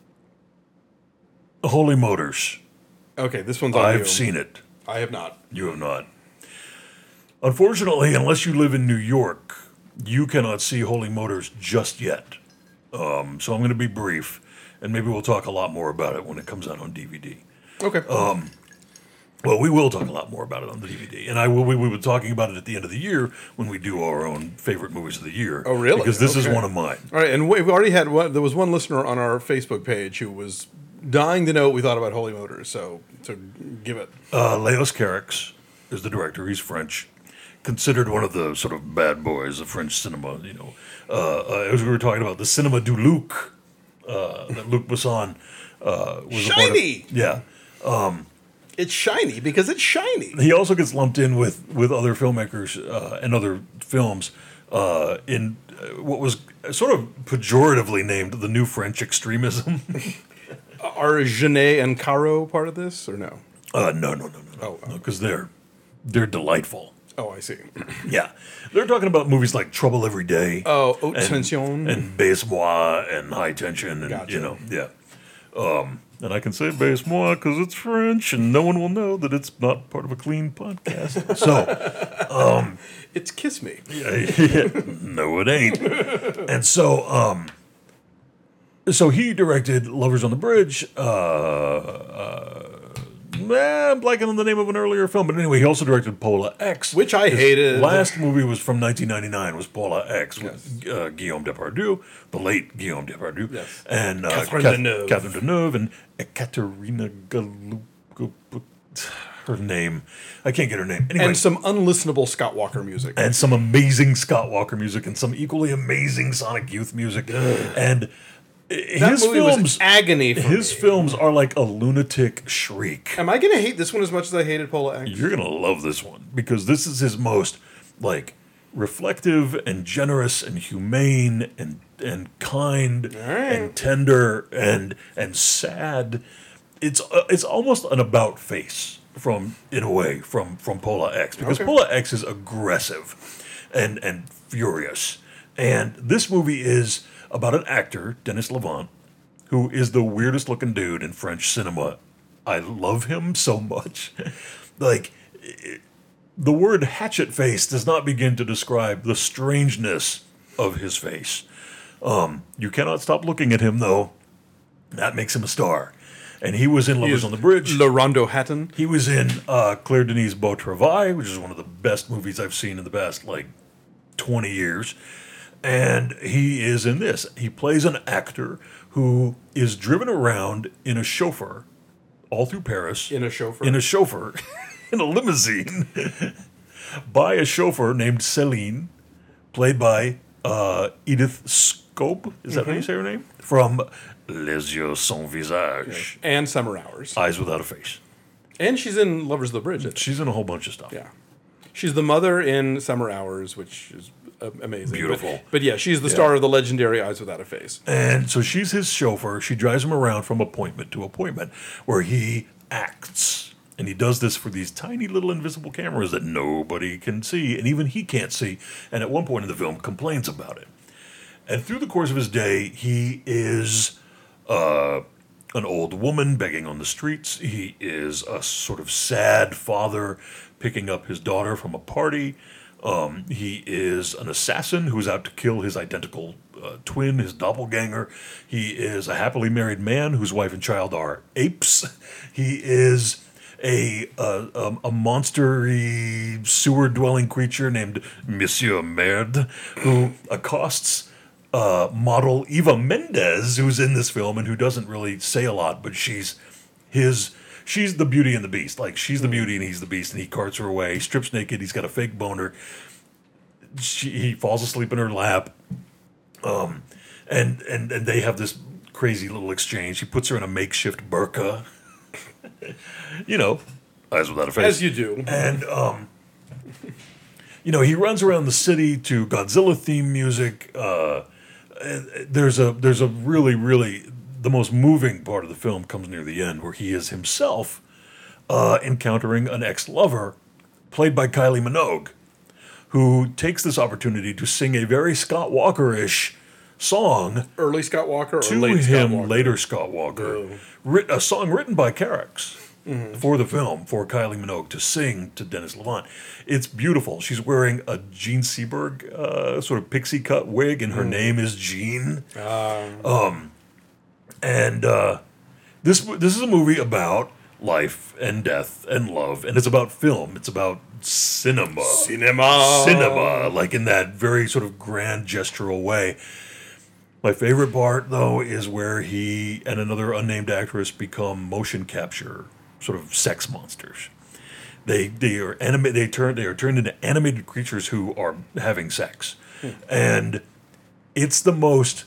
Holy Motors. Okay, this one's on I've you. seen it. I have not. You have not. Unfortunately, unless you live in New York, you cannot see Holy Motors just yet. Um, so I'm going to be brief, and maybe we'll talk a lot more about it when it comes out on D V D. Okay. Well, we will talk a lot more about it on the D V D, and I will. We will be talking about it at the end of the year when we do our own favorite movies of the year. Oh, really? Because this is Okay. one of mine. All right, and we've already had one. There was one listener on our Facebook page who was dying to know what we thought about Holy Motors. So, so give it. Uh, Leos Carax is the director. He's French, considered one of the sort of bad boys of French cinema. You know, uh, uh, as we were talking about the cinema du Luc uh, that Luc Besson uh, was a part of. Shiny! Yeah. It's shiny because it's shiny. He also gets lumped in with, with other filmmakers uh, and other films uh, in uh, what was sort of pejoratively named the new French extremism. Are Genet and Caro part of this or no? uh, no, no, no, no, Oh, no, because they're they're delightful. Oh, I see. Yeah, they're talking about movies like Trouble Every Day. Oh, Haute and, Tension. and Baise Moi and High Tension, and Gotcha. you know, yeah. Um, and I can say Baise Moi because it's French, and no one will know that it's not part of a clean podcast. So, It's Kiss Me. no, it ain't. And so, um, so he directed Lovers on the Bridge. Uh, uh, eh, I'm blanking on the name of an earlier film, but anyway, he also directed Pola X, Which I His hated. Last movie was from nineteen ninety-nine. Was Pola X with uh, Guillaume Depardieu, the late Guillaume Depardieu, Yes. and uh, Catherine Cath- Deneuve. Catherine Deneuve, and Ekaterina Galup. Her name, I can't get her name. Anyway, And some unlistenable Scott Walker music. and some amazing Scott Walker music and some equally amazing Sonic Youth music. And That his movie films, was agony for his me. films are like a lunatic shriek. Am I going to hate this one as much as I hated Pola X? You're gonna love this one because this is his most like reflective and generous and humane and and kind right. and tender and and sad. It's uh, it's almost an about face from in a way from from Pola X because Okay. Pola X is aggressive and and furious, and this movie is about an actor, Denis Lavant, who is the weirdest looking dude in French cinema. I love him so much. Like, it, the word hatchet face does not begin to describe the strangeness of his face. Um, you cannot stop looking at him, though. That makes him a star. And he was in Lovers on the Bridge. Le Rondo Hatton. He was in uh, Claire Denis' Beau Travail, which is one of the best movies I've seen in the past, like, twenty years. And he is in this. He plays an actor who is driven around in a chauffeur all through Paris. In a chauffeur. In a chauffeur. in a limousine. by a chauffeur named Céline, played by uh, Edith Scope. Is that how you say her name? From Les Yeux Sans Visage. And Summer Hours. Eyes Without a Face. And she's in Lovers of the Bridge. I think. She's in a whole bunch of stuff. Yeah. She's the mother in Summer Hours, which is uh, amazing. Beautiful. But, but yeah, she's the star of the legendary Eyes Without a Face. And so she's his chauffeur. She drives him around from appointment to appointment where he acts. And he does this for these tiny little invisible cameras that nobody can see, and even he can't see. And at one point in the film, complains about it. And through the course of his day, he is uh, an old woman begging on the streets. He is a sort of sad father picking up his daughter from a party. Um, he is an assassin who's out to kill his identical uh, twin, his doppelganger. He is a happily married man whose wife and child are apes. He is a a, um, a monstery sewer-dwelling creature named Monsieur Merde, who accosts uh, model Eva Mendes, who's in this film and who doesn't really say a lot, but she's his... She's the Beauty and the Beast. Like, she's the beauty and he's the beast, and he carts her away. He strips naked. He's got a fake boner. She, he falls asleep in her lap. Um, and, and, and they have this crazy little exchange. He puts her in a makeshift burqa. You know, Eyes Without a Face. As you do. And, um, you know, he runs around the city to Godzilla theme music. Uh, there's a there's a really, really... The most moving part of the film comes near the end, where he is himself uh, encountering an ex-lover, played by Kylie Minogue, who takes this opportunity to sing a very Scott Walker-ish song Early Scott Walker or to late Scott him, Walker? later Scott Walker. Oh. Writ- a song written by Carax for the film, for Kylie Minogue to sing to Denis Lavant. It's beautiful. She's wearing a Jean Seberg uh, sort of pixie cut wig, and her name is Jean. Um, and uh, this this is a movie about life and death and love, and it's about film. It's about cinema. Cinema. Cinema, like in that very sort of grand gestural way. My favorite part, though, is where he and another unnamed actress become motion capture sort of sex monsters. They they are anima- they turn they are turned into animated creatures who are having sex, and it's the most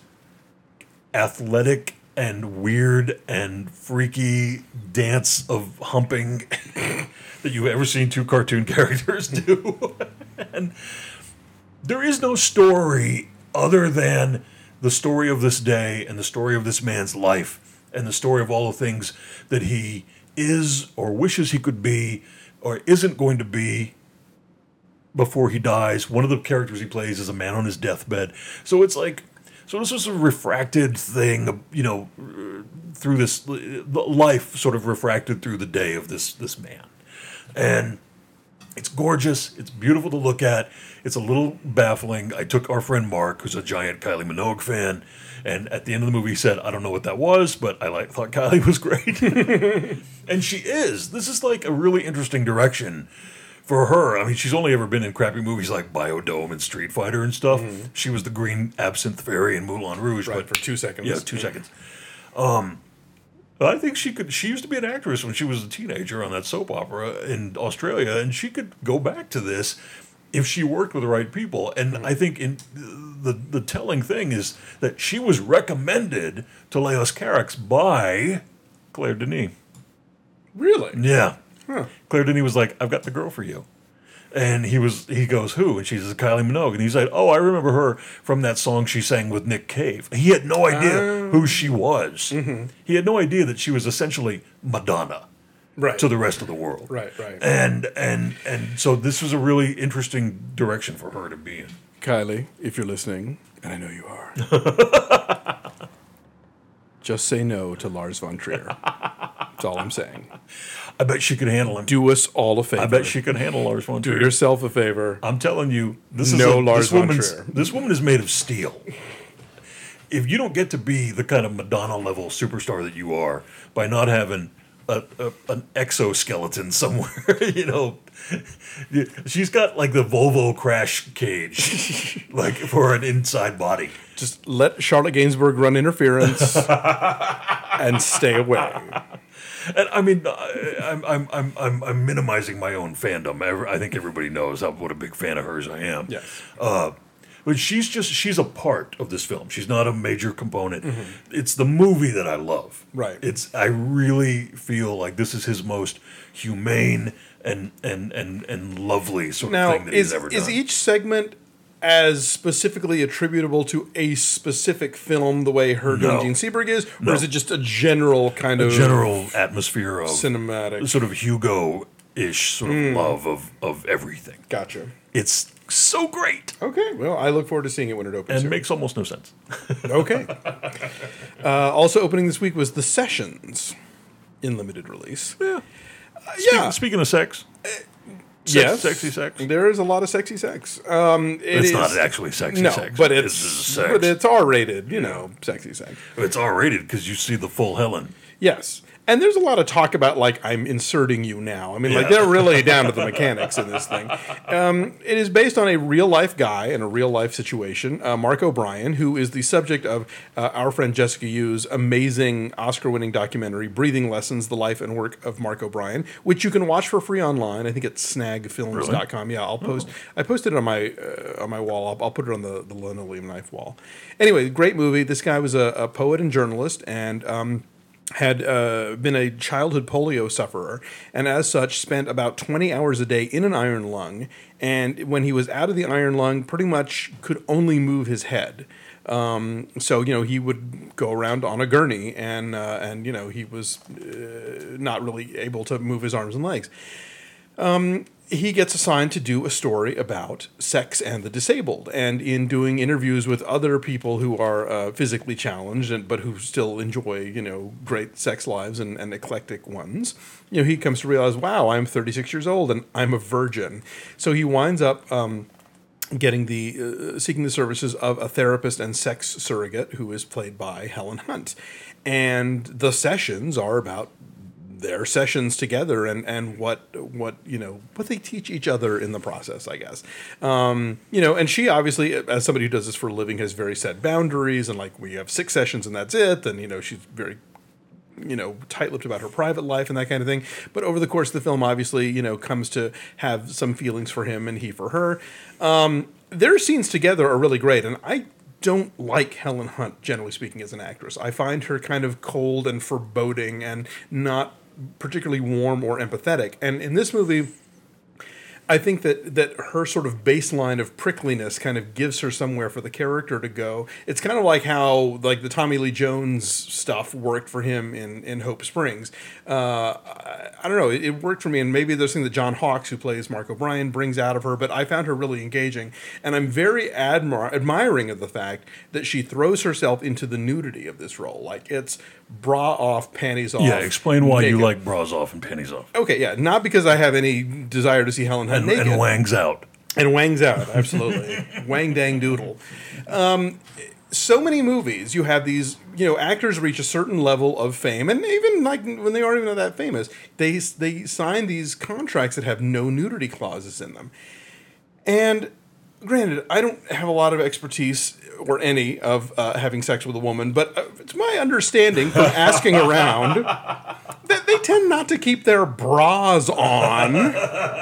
athletic and weird and freaky dance of humping that you've ever seen two cartoon characters do. And there is no story other than the story of this day and the story of this man's life and the story of all the things that he is or wishes he could be or isn't going to be before he dies. One of the characters he plays is a man on his deathbed. So it's like, so this was a refracted thing, you know, through this life sort of refracted through the day of this this man. And it's gorgeous. It's beautiful to look at. It's a little baffling. I took our friend Mark, who's a giant Kylie Minogue fan, and at the end of the movie he said, I don't know what that was, but I like thought Kylie was great. And she is. This is like a really interesting direction for her. I mean, she's only ever been in crappy movies like Biodome and Street Fighter and stuff. Mm-hmm. She was the green absinthe fairy in Moulin Rouge. Right, but, for two seconds. Yeah, two seconds. Um, but I think she could. She used to be an actress when she was a teenager on that soap opera in Australia, and she could go back to this if she worked with the right people. And I think in the the telling thing is that she was recommended to Leos Carax by Claire Denis. Really? Yeah. Huh. Claire Denis was like, I've got the girl for you. And he was, he goes, who? And she says, Kylie Minogue. And he's like, oh, I remember her from that song she sang with Nick Cave. He had no idea Uh, who she was. Mm-hmm. He had no idea that she was essentially Madonna Right. to the rest of the world. Right, right. And and and so this was a really interesting direction for her to be in. Kylie, if you're listening, and I know you are, just say no to Lars von Trier. That's all I'm saying. I bet she could handle him. Do us all a favor. I bet she could handle Lars von Do Trier. yourself a favor. I'm telling you, this is No a, Lars this von woman's Trier. this woman is made of steel. If you don't get to be the kind of Madonna level superstar that you are by not having a, a, an exoskeleton somewhere, you know, she's got like the Volvo crash cage, like for an inside body. Just let Charlotte Gainsbourg run interference and stay away. And I mean, I- I'm I'm I'm I'm, I'm minimizing my own fandom. Ever- I think everybody knows how, what a big fan of hers I am. Yes. Uh, but she's just she's a part of this film. She's not a major component. It's the movie that I love. Right. It's I really feel like this is his most humane and and and and lovely sort of Now, thing that is, he's ever done. is each segment as specifically attributable to a specific film the way her doing No. Gene Seberg is? Or No. is it just a general kind a of general atmosphere of cinematic? sort of Hugo-ish sort of Hmm. love of of everything. Gotcha. It's so great Okay, well, I look forward to seeing it when it opens. and here. makes almost no sense. Okay. Uh, also opening this week was The Sessions in limited release. Yeah. yeah. Speaking of sex, sex Yes. sexy sex. There is a lot of sexy sex. Um, it It's is- not actually sexy no, sex. but This it's is sex. but it's R rated. You know, sexy sex. It's R rated because you see the full Helen. Yes. And there's a lot of talk about, like, I'm inserting you now. I mean, like, Yeah. they're really down to the mechanics in this thing. Um, it is based on a real-life guy and a real-life situation, uh, Mark O'Brien, who is the subject of uh, our friend Jessica Yu's amazing Oscar-winning documentary, Breathing Lessons, The Life and Work of Mark O'Brien, which you can watch for free online. I think it's snag films dot com. Yeah, I'll post. I posted it on my uh, on my wall. I'll, I'll put it on the, the linoleum knife wall. Anyway, great movie. This guy was a, a poet and journalist, and... Um, had uh, been a childhood polio sufferer, and as such spent about twenty hours a day in an iron lung, and when he was out of the iron lung, pretty much could only move his head. Um, so, you know, he would go around on a gurney, and, uh, and you know, he was uh, not really able to move his arms and legs. Um, he gets assigned to do a story about sex and the disabled, and in doing interviews with other people who are uh, physically challenged, and but who still enjoy, you know, great sex lives and, and eclectic ones, you know, he comes to realize, wow, I'm thirty-six years old and I'm a virgin. So he winds up um, getting the uh, seeking the services of a therapist and sex surrogate who is played by Helen Hunt, and the sessions are about their sessions together and, and what what you know what they teach each other in the process, I guess. Um, you know, and she obviously, as somebody who does this for a living, has very set boundaries, and like we have six sessions and that's it. And you know, she's very you know tight-lipped about her private life and that kind of thing. But over the course of the film, obviously, you know, comes to have some feelings for him and he for her. Um, their scenes together are really great, and I don't like Helen Hunt, generally speaking, as an actress. I find her kind of cold and foreboding and not particularly warm or empathetic. And in this movie, I think that that her sort of baseline of prickliness kind of gives her somewhere for the character to go. It's kind of like how like the Tommy Lee Jones stuff worked for him in, in Hope Springs. Uh, I, I don't know, it, it worked for me, and maybe there's something that John Hawkes, who plays Mark O'Brien, brings out of her, but I found her really engaging. And I'm very admir- admiring of the fact that she throws herself into the nudity of this role. Like, it's bra off, panties off. Yeah, explain why you naked. like bras off and panties off. Okay, yeah, not because I have any desire to see Helen Hunt And, naked. and wangs out. And wangs out, absolutely. Wang dang doodle. Um, so many movies, you have these, you know, actors reach a certain level of fame, and even like when they aren't even that famous, they they sign these contracts that have no nudity clauses in them. And granted, I don't have a lot of expertise or any of uh, having sex with a woman, but uh, it's my understanding from asking around that they tend not to keep their bras on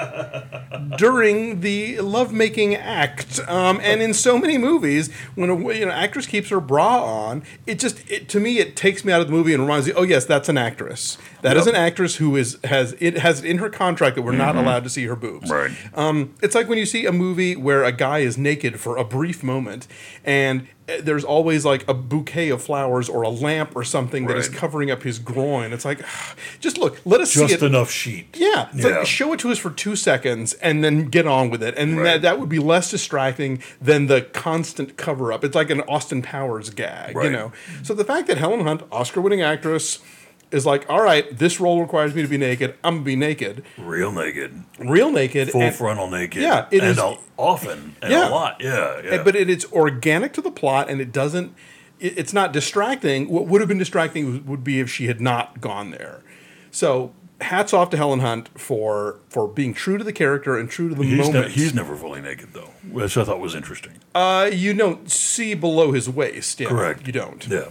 during the lovemaking act. Um, and in so many movies, when a you know actress keeps her bra on, it just it, to me it takes me out of the movie and reminds me, oh yes, that's an actress. That Yep. is an actress who is has it has it in her contract that we're not allowed to see her boobs. Right. Um, it's like when you see a movie where a guy is naked for a brief moment, and uh, there's always like a bouquet of flowers or a lamp or something that is Right. covering up his groin. It's like, just look, let us see Just it. enough sheet. Yeah, it's Yeah. like show it to us for two seconds and then get on with it, and Right. that, that would be less distracting than the constant cover up. It's like an Austin Powers gag, you Right. know. So the fact that Helen Hunt, Oscar-winning actress, is like, all right, this role requires me to be naked. I'm gonna be naked, Real naked. real naked, Full and- frontal naked. Yeah, it and is- a- often. And Yeah. a lot. Yeah. yeah. but it is organic to the plot, and it doesn't. It, it's not distracting. What would have been distracting would be if she had not gone there. So, hats off to Helen Hunt for for being true to the character and true to the he's, moment. ne- he's never fully naked, though, which I thought was interesting. Uh, you don't see below his waist. Yeah, Correct. You don't. Yeah.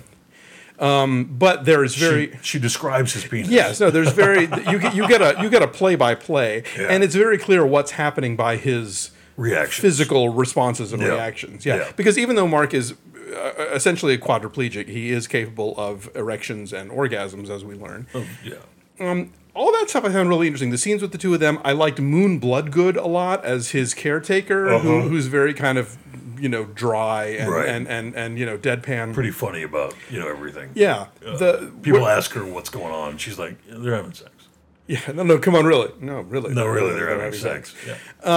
But there is very. she, she describes his penis. Yes, no. There's very you get you get a you get a play by play, Yeah. and it's very clear what's happening by his Reactions. physical responses and Yeah. reactions. Yeah. Yeah. Because even though Mark is uh, essentially a quadriplegic, he is capable of erections and orgasms, as we learn. Oh, yeah. All that stuff I found really interesting. The scenes with the two of them, I liked Moon Bloodgood a lot as his caretaker, who, Uh-huh. who's very kind of you know dry and Right. and, and and you know deadpan. Pretty funny about, you know, everything. Yeah. Uh, the People wh- ask her what's going on. She's like, yeah, they're having sex. Yeah. No. No. Come on. Really. No. Really. No, really, they're having sex. Yeah.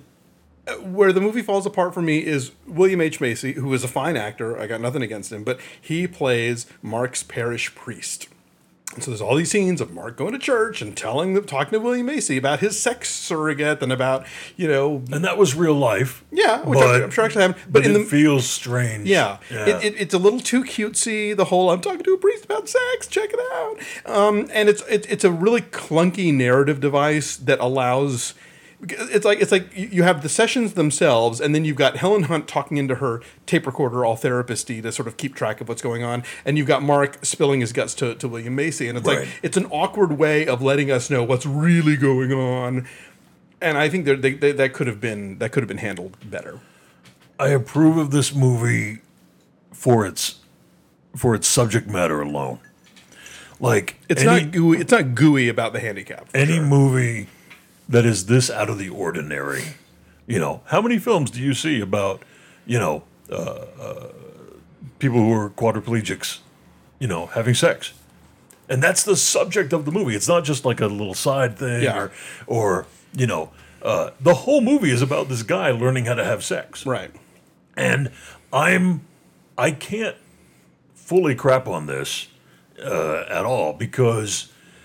Where the movie falls apart for me is William H. Macy, who is a fine actor. I got nothing against him, but he plays Mark's parish priest. And so there's all these scenes of Mark going to church and telling them, talking to William Macy about his sex surrogate and about, you know, And that was real life. yeah, which but, I'm, I'm sure actually happened. But, But in it the feels strange. yeah, Yeah. It, it, it's a little too cutesy. The whole I'm talking to a priest about sex. Check it out. Um, and it's it, it's a really clunky narrative device that allows. It's like it's like you you have the sessions themselves, and then you've got Helen Hunt talking into her tape recorder, all therapist-y, to sort of keep track of what's going on, and you've got Mark spilling his guts to, to William Macy, and it's Right. like it's an awkward way of letting us know what's really going on. And I think that they, they, that could have been that could have been handled better. I approve of this movie for its for its subject matter alone. Like It's any, not gooey. It's not gooey about the handicap. for any sure. movie that is this out of the ordinary. You know, how many films do you see about, you know, uh, uh, people who are quadriplegics, you know, having sex? And that's the subject of the movie. It's not just like a little side thing Yeah. or, or, you know, uh, the whole movie is about this guy learning how to have sex. Right. And I'm, I can't fully crap on this uh, at all because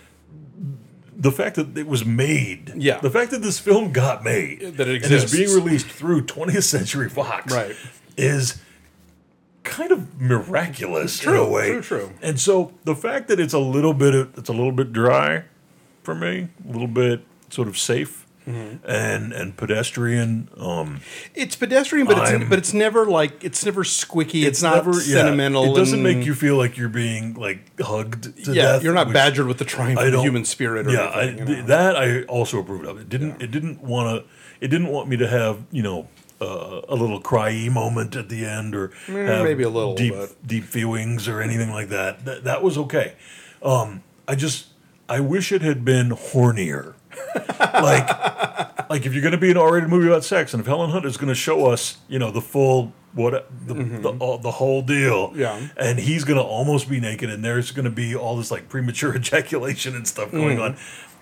the fact that it was made, Yeah. the fact that this film got made, That it and is exists. being released through twentieth Century Fox, Right. is kind of miraculous in True, a way. true, true. And so the fact that it's a little bit, it's a little bit dry for me, a little bit sort of safe. Mm-hmm. And and pedestrian, um, It's pedestrian, but it's I'm- but it's never like it's never squicky. It's, not never- yeah, sentimental. it doesn't and- make you feel like you're being like hugged to Yeah, death. you're not which badgered with the triumph I of the don't- human spirit. Or yeah, I, anything, you th- know? that I also approved of. It didn't. It didn't want to. It didn't want me to have you know uh, a little cry moment at the end or have maybe a little, deep but- deep feelings or anything like that. That that was okay. Um, I just I wish it had been hornier. like like if you're going to be an R-rated movie about sex, and if Helen Hunt is going to show us, you know, the full what the the, all, the whole deal, Yeah. and he's going to almost be naked, and there's going to be all this like premature ejaculation and stuff going on.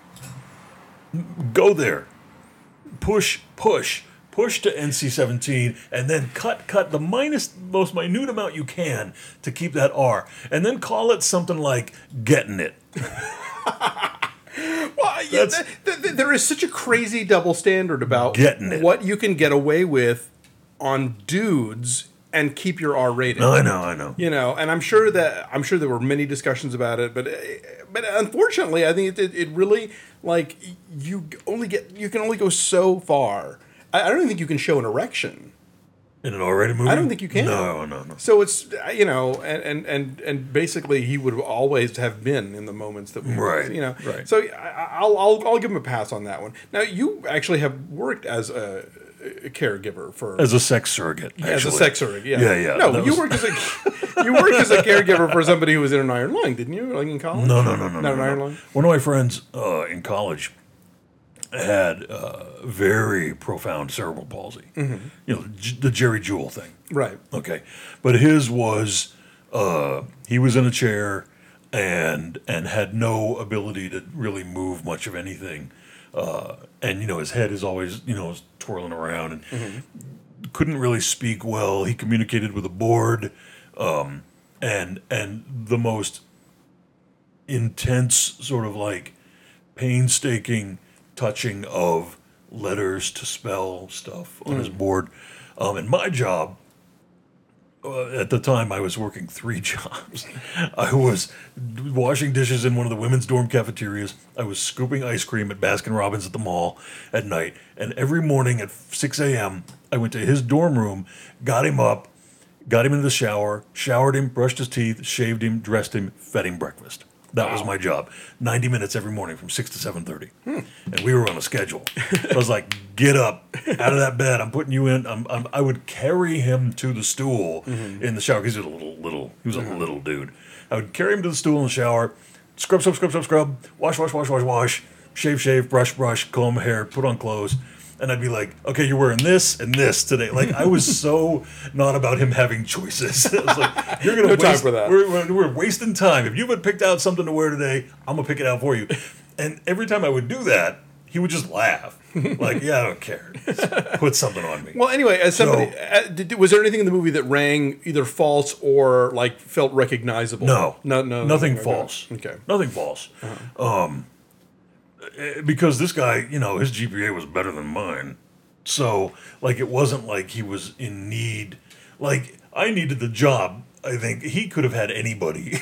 Go there, push, push, push to N C seventeen, and then cut, cut the minus most minute amount you can to keep that R, and then call it something like "getting it." Well, yeah, That's- th- th- there is such a crazy double standard about Getting it. what you can get away with on dudes and keep your R rated. No, I know, I know. You know, and I'm sure that I'm sure there were many discussions about it, but but unfortunately, I think it, it really like you only get you can only go so far. I, I don't even think you can show an erection In an R-rated movie? I don't think you can. No, no, no. So it's you know, and and and, and basically he would always have been in the moments that we Right, you know. right. So I, I'll I'll I'll give him a pass on that one. Now you actually have worked as a, a caregiver for As a sex surrogate, as a actually. sex surrogate. Yeah, Yeah, yeah, No, that you was- worked as a you worked as a caregiver for somebody who was in an iron lung, didn't you? Like in college? No, no, no, no, Not no. an no. iron lung. One of my friends uh, in college had uh, very profound cerebral palsy. Mm-hmm. You know, J- the Jerry Jewell thing. Right. Okay, but his was uh, he was in a chair and and had no ability to really move much of anything, uh, and you know his head is always you know twirling around and Mm-hmm. couldn't really speak well. He communicated with a board, um, and and the most intense sort of like painstaking touching of letters to spell stuff on his board. Um, and my job, uh, at the time, I was working three jobs. I was washing dishes in one of the women's dorm cafeterias. I was scooping ice cream at Baskin Robbins at the mall at night. And every morning at six a.m., I went to his dorm room, got him up, got him into the shower, showered him, brushed his teeth, shaved him, dressed him, fed him breakfast. That was my job. ninety minutes every morning from six to seven thirty. And we were on a schedule. I was like, get up out of that bed. I'm putting you in. I'm, I'm, I would carry him to the stool in the shower because he was a little, little, he was a little dude. I would carry him to the stool in the shower, scrub, scrub, scrub, scrub, scrub, wash, wash, wash, wash, wash, shave, shave, brush, brush, comb hair, put on clothes. And I'd be like, okay, you're wearing this and this today. Like, I was so not about him having choices. I was like, you're going to No time waste, for that. We're, we're, we're wasting time. If you had picked out something to wear today, I'm going to pick it out for you. And every time I would do that, he would just laugh. Like, yeah, I don't care. Just put something on me. Well, anyway, as somebody, So- uh, did, was there anything in the movie that rang either false or like felt recognizable? No, no, no, nothing okay. false. Okay. Nothing false. Um, eh, because this guy, you know, his G P A was better than mine. So, like, it wasn't like he was in need. Like, I needed the job. I think he could have had anybody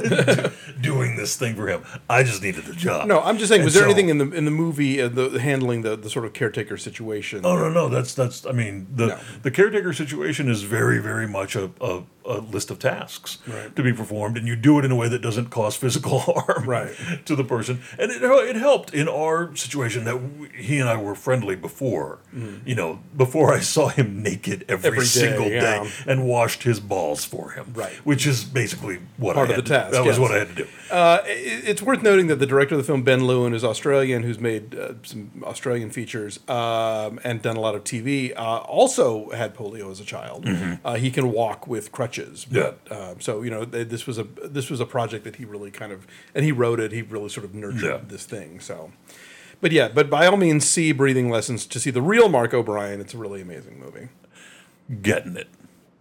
doing this thing for him. I just needed the job. No, I'm just saying. And Was there so- anything in the in the movie uh, the handling the, the sort of caretaker situation? Oh no, no, that's that's. I mean, the No. the caretaker situation is very, very much a, a, a list of tasks Right. to be performed, and you do it in a way that doesn't cause physical harm Right. to the person. And it it helped in our situation that we, he and I were friendly before. You know, before I saw him naked every, Every day, single yeah. day and washed his balls for him. Right. Which is basically what Part I of had the to- task, That was yes. what I had to do. Uh, it- it's worth noting that the director of the film, Ben Lewin, is Australian, who's made uh, some Australian features um, and done a lot of T V. Uh, also had polio as a child. Uh, he can walk with crutches. But, uh, so you know, th- this was a this was a project that he really kind of and he wrote it. He really sort of nurtured Yeah. this thing. So, but yeah, but by all means, see Breathing Lessons to see the real Mark O'Brien. It's a really amazing movie. Getting it.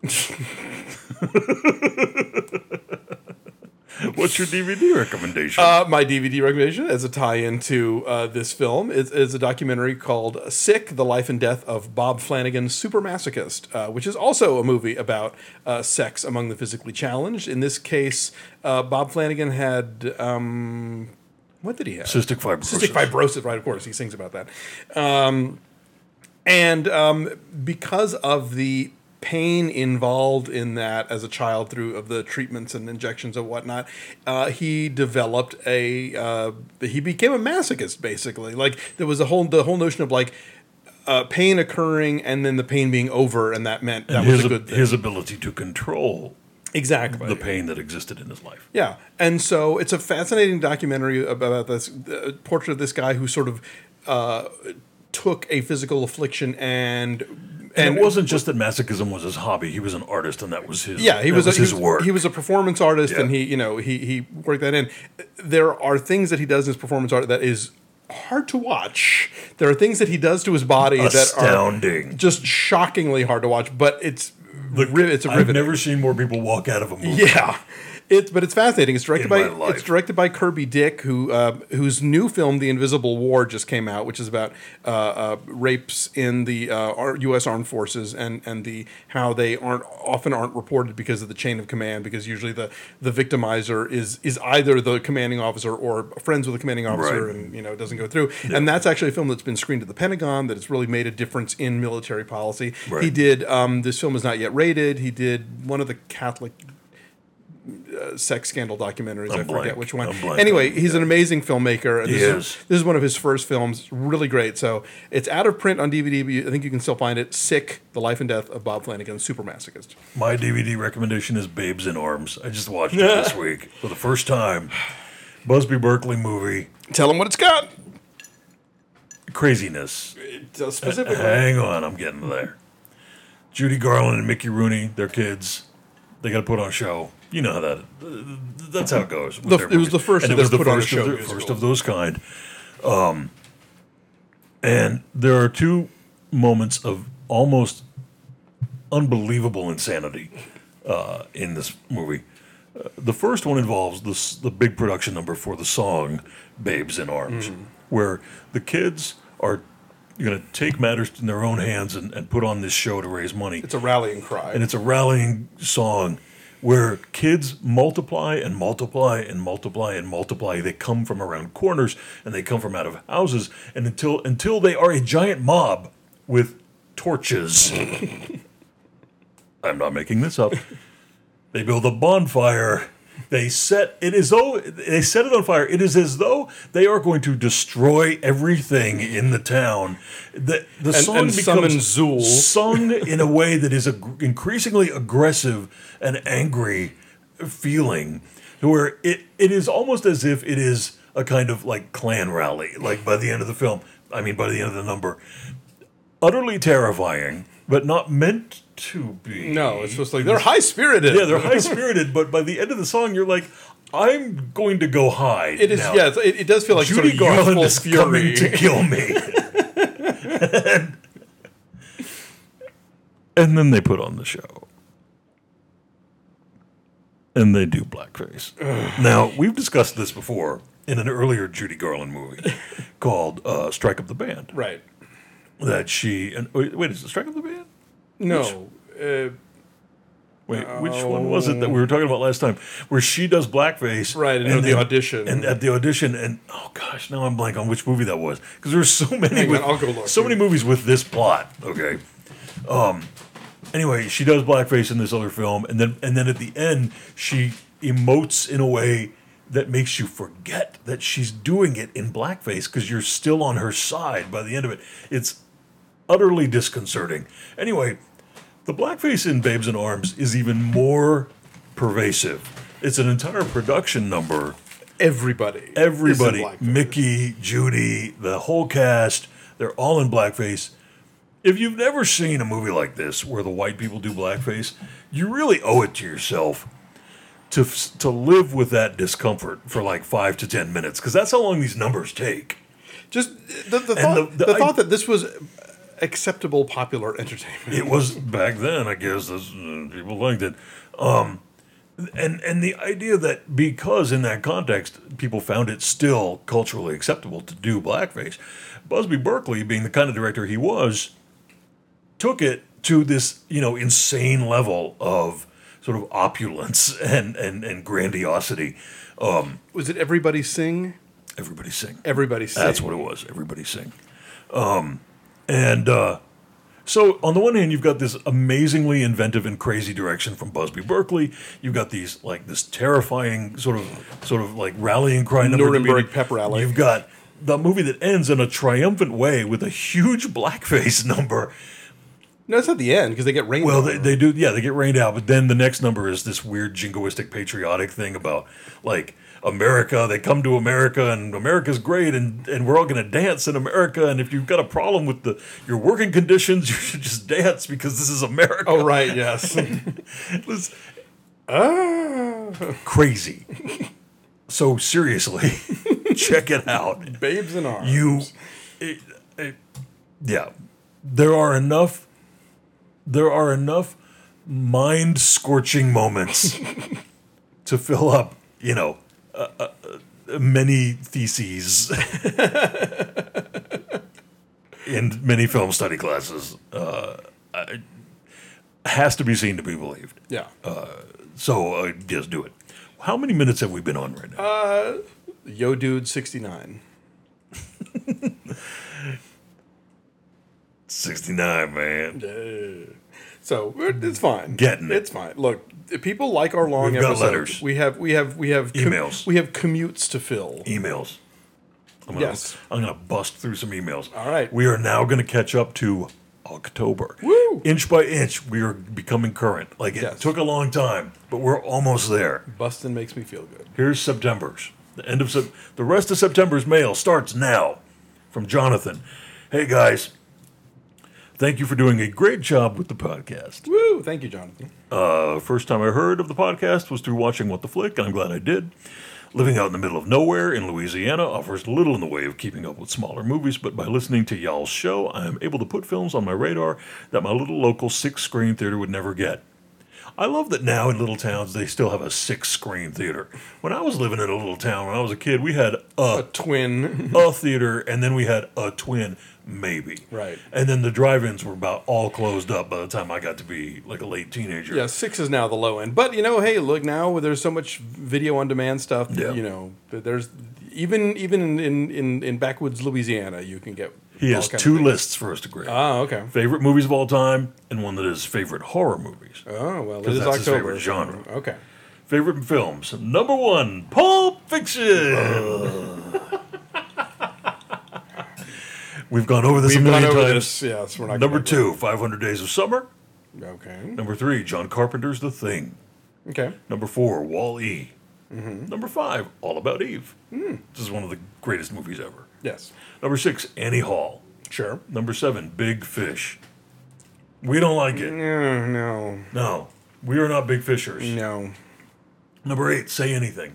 What's your D V D recommendation? Uh, my D V D recommendation as a tie-in to uh, this film is, is a documentary called Sick, The Life and Death of Bob Flanagan, Super Masochist, uh, which is also a movie about uh, sex among the physically challenged. In this case, uh, Bob Flanagan had... Um, what did he have? Cystic fibrosis. Cystic fibrosis, right, of course. He sings about that. Um, and um, because of the pain involved in that as a child through of the treatments and injections and whatnot, uh, he developed a uh, he became a masochist basically. Like there was a whole the whole notion of like uh, pain occurring and then the pain being over, and that meant that and was his, a good thing. his ability to control Exactly. the pain that existed in his life. Yeah, and so it's a fascinating documentary about this uh, portrait of this guy who sort of uh, took a physical affliction and And, it wasn't just that masochism was his hobby; he was an artist, and that was his. yeah, he that was, was a, his he was, work. He was a performance artist, Yeah. and he you know he he worked that in. There are things that he does in his performance art that is hard to watch. There are things that he does to his body that Astounding. are just shockingly hard to watch. But it's Look, ri- it's a I've riveting. never seen more people walk out of a movie. Yeah. It's but it's fascinating. It's directed in by my life. it's directed by Kirby Dick, who uh, whose new film, The Invisible War, just came out, which is about uh, uh, rapes in the uh, our U S Armed Forces and and the how they aren't often aren't reported because of the chain of command. Because usually the the victimizer is is either the commanding officer or friends with the commanding officer, Right. and you know it doesn't go through. And that's actually a film that's been screened at the Pentagon. That has really made a difference in military policy. Right. He did. Um, this film is not yet rated. He did one of the Catholic. Uh, sex scandal documentaries. I'm I forget blank. which one. I'm blank. Anyway, he's an amazing filmmaker. And He this is. This is one of his first films. Really great. So it's out of print on D V D, but you, I think you can still find it. Sick: The Life and Death of Bob Flanagan, Super Masochist. My D V D recommendation is Babes in Arms. I just watched it this week for the first time. Busby Berkeley movie. Tell him what it's got. Craziness. Specifically. Hang on, I'm getting there. Judy Garland and Mickey Rooney, their kids, they got to put on a show. You know how that. That's how it goes. with The- their it was movies. the first and of it was their the put on a first show of the, musical. first of those kind. Um, and there are two moments of almost unbelievable insanity uh, in this movie. Uh, the first one involves this, the big production number for the song "Babes in Arms," Mm-hmm. where the kids are going to take matters in their own hands and, and put on this show to raise money. It's a rallying cry. And it's a rallying song where kids multiply and multiply and multiply and multiply. They come from around corners and they come from out of houses, and until until they are a giant mob with torches. I'm not making this up. They build a bonfire. They set it as though they set it on fire. It is as though they are going to destroy everything in the town. The, the And- song and summon becomes Zool. sung in a way that is ag- increasingly aggressive and angry feeling, where it, it is almost as if it is a kind of like Klan rally. Like by the end of the film, I mean by the end of the number, utterly terrifying, but not meant to be. no, it's supposed to like they're high spirited. Yeah, they're high spirited, but by the end of the song, you're like, I'm going to go hide. It is. now. Yeah, it's, it, it does feel like Judy sort of Garland youthful is fury. coming to kill me. and, and then they put on the show. And they do blackface. Now, we've discussed this before in an earlier Judy Garland movie called uh, Strike Up the Band. Right. That she. And, wait, wait, is it Strike Up the Band? No. Uh, Wait, which one was it that we were talking about last time? Where she does blackface, Right, and at the audition. and at the audition, and oh gosh, now I'm blank on which movie that was because there's so many, Hang on, with, I'll go look. so many movies with this plot. Okay, um, anyway, she does blackface in this other film, and then and then at the end, she emotes in a way that makes you forget that she's doing it in blackface because you're still on her side by the end of it. It's utterly disconcerting. Anyway. The blackface in Babes in Arms is even more pervasive. It's an entire production number. everybody. Everybody, is in blackface. Mickey, Judy, the whole cast, they're all in blackface. If you've never seen a movie like this where the white people do blackface, you really owe it to yourself to to live with that discomfort for like five to ten minutes because that's how long these numbers take. Just the, the, thought, the- the, the- I- thought that this was acceptable popular entertainment. It was back then, I guess. This, uh, people liked it, um, and and the idea that because in that context people found it still culturally acceptable to do blackface, Busby Berkeley, being the kind of director he was, took it to this you know insane level of sort of opulence and and and grandiosity. Um, Was it Everybody Sing? everybody sing. Everybody Sing. That's what it was. Everybody sing. Um, and uh, so, on the one hand, you've got this amazingly inventive and crazy direction from Busby Berkeley. You've got these like this terrifying sort of, sort of like rallying cry number. Nuremberg pep rally. You've got the movie that ends in a triumphant way with a huge blackface number. No, it's at the end because they get rained Well, on. they, they do, yeah, they get rained out. But then the next number is this weird jingoistic patriotic thing about like America. They come to America, and America's great, and, and we're all going to dance in America. And if you've got a problem with the your working conditions, you should just dance because this is America. Oh, right, yes. It was ah, crazy. So seriously, check it out. Babes in Arms. You, it, it, yeah, there are enough. There are enough mind-scorching moments to fill up, you know, uh, uh, uh, many theses in many film study classes. Uh, I, has to be seen to be believed. Yeah. So, uh, just do it. How many minutes have we been on right now? Uh, Yo Dude sixty-nine. sixty-nine, man. Uh, so it's fine. Getting it. It's fine. Look, if people like our long We've got episodes. letters. We have we have we have com- Emails. we have commutes to fill. Emails. I'm gonna, Yes. I'm going to bust through some emails. All right. We are now going to catch up to October. Woo! Inch by inch, we are becoming current. Like, it Yes. took a long time, but we're almost there. Bustin' makes me feel good. Here's September's. The end of Sep- the rest of September's mail starts now. From Jonathan. Hey, guys. Thank you for doing a great job with the podcast. Woo! Thank you, Jonathan. Uh, first time I heard of the podcast was through watching What the Flick, and I'm glad I did. Living out in the middle of nowhere in Louisiana offers little in the way of keeping up with smaller movies, but by listening to y'all's show, I am able to put films on my radar that my little local six-screen theater would never get. I love that now in little towns they still have a six-screen theater. When I was living in a little town when I was a kid, we had A a, twin. a theater, and then we had a twin, maybe. Right. And then the drive-ins were about all closed up by the time I got to be like a late teenager. Yeah, six is now the low end. But, you know, hey, look, now there's so much video on demand stuff. That, Yeah. You know, that there's even even in, in, in, in backwoods Louisiana, you can get. He all has kind of two things. lists for us to grade. Ah, okay. Favorite movies of all time, and one that is favorite horror movies. Oh, well, it 'Cause is that's his October. favorite genre. Okay. Favorite films. Number one, Pulp Fiction. We've gone over this We've a million gone over times. this. Yes, we're not Number gonna two, five hundred Days of Summer. go- Okay. Number three, John Carpenter's The Thing. Okay. Number four, Wall-E. Mm-hmm. Number five, All About Eve. Hmm. This is one of the greatest movies ever. Yes. Number six, Annie Hall. Sure. Number seven, Big Fish. We don't like it. No, no, No, we are not big fishers. no. Number eight, Say Anything.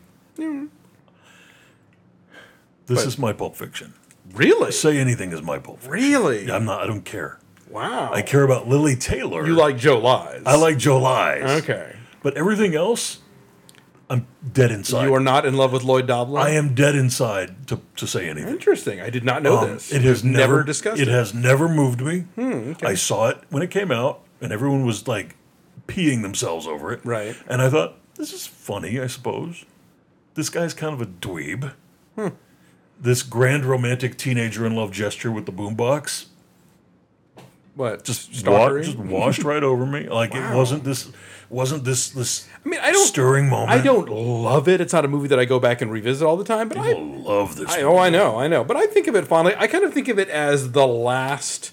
This But- is my Pulp Fiction. Really? Say Anything is my Pulp Fiction. Really? I'm not. I don't care. Wow. I care about Lily Taylor. You like Joe Lies? I like Joe Lies. Okay. But everything else, I'm dead inside. You are not in love with Lloyd Dobler? I am dead inside to, to say anything. Interesting. I did not know Um, this. It has We've never, discussed it. it. has never moved me. Hmm, okay. I saw it when it came out, and everyone was like peeing themselves over it. Right. And I thought, this is funny, I suppose. This guy's kind of a dweeb. Hmm. This grand romantic teenager in love gesture with the boombox What? just wa- stalkery? just washed right over me. Like Wow. it wasn't this wasn't this this I mean, I don't. stirring moment. I don't love it. It's not a movie that I go back and revisit all the time. But People I, love this. I, movie. oh, I know, I know. But I think of it fondly. I kind of think of it as the last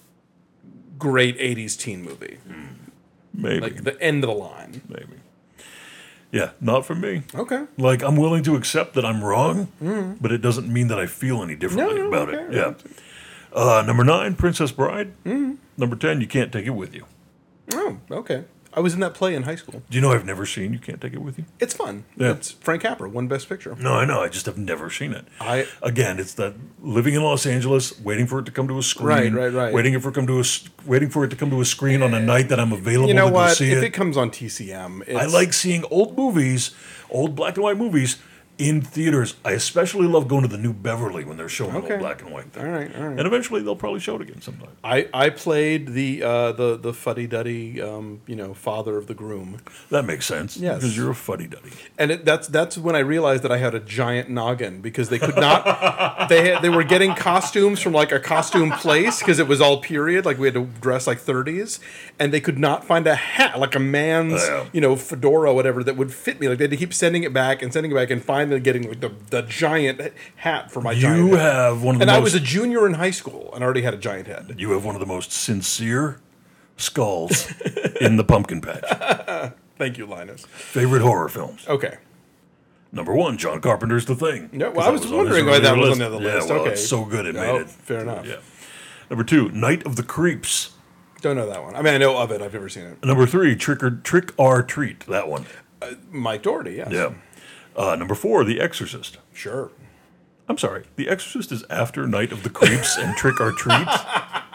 great eighties teen movie, Maybe. like the end of the line. Maybe. Yeah, not for me. Okay. Like I'm willing to accept that I'm wrong, but it doesn't mean that I feel any differently No, no, about okay, it. Yeah. Uh, number nine, Princess Bride. Number ten, You Can't Take It With You. Oh, okay. I was in that play in high school. Do you know I've never seen You Can't Take It With You? It's fun. Yeah. It's Frank Capra, won Best Picture. No, I know. I just have never seen it. I Again, it's that living in Los Angeles, waiting for it to come to a screen, Right, right, right. waiting for it come to a s- waiting for it to come to a screen on a night that I'm available you know to go what? see If it. it comes on T C M, it's, I like seeing old movies, old black and white movies in theaters. I especially love going to the New Beverly when they're showing Okay. old black and white things. All right, all right. And eventually they'll probably show it again sometime. I, I played the uh, the the fuddy duddy, um, you know, father of the groom, That makes sense. Yes. Because you're a fuddy duddy. and it, that's that's when I realized that I had a giant noggin because they could not they had, they were getting costumes from like a costume place because it was all period, like we had to dress like thirties, and they could not find a hat like a man's Yeah. you know fedora or whatever that would fit me. Like they had to keep sending it back and sending it back and finally getting like the, the giant hat for my giant You head. have one of the And I most was a junior in high school and already had a giant head. you have one of the most sincere skulls in the pumpkin patch. Thank you, Linus. Favorite horror films. Okay. Number one, John Carpenter's The Thing. No, well, 'Cause I that was on his wondering why that earlier was on the other Yeah, list. well, Okay. it's so good it No, made it. fair enough. Yeah. Number two, Night of the Creeps. Don't know that one. I mean, I know of it. I've never seen it. Number three, Trick or Trick or Treat. That one. Mike Doherty, yes. Yeah. Uh, number four, The Exorcist. Sure. I'm sorry, The Exorcist is after Night of the Creeps and Trick or Treat.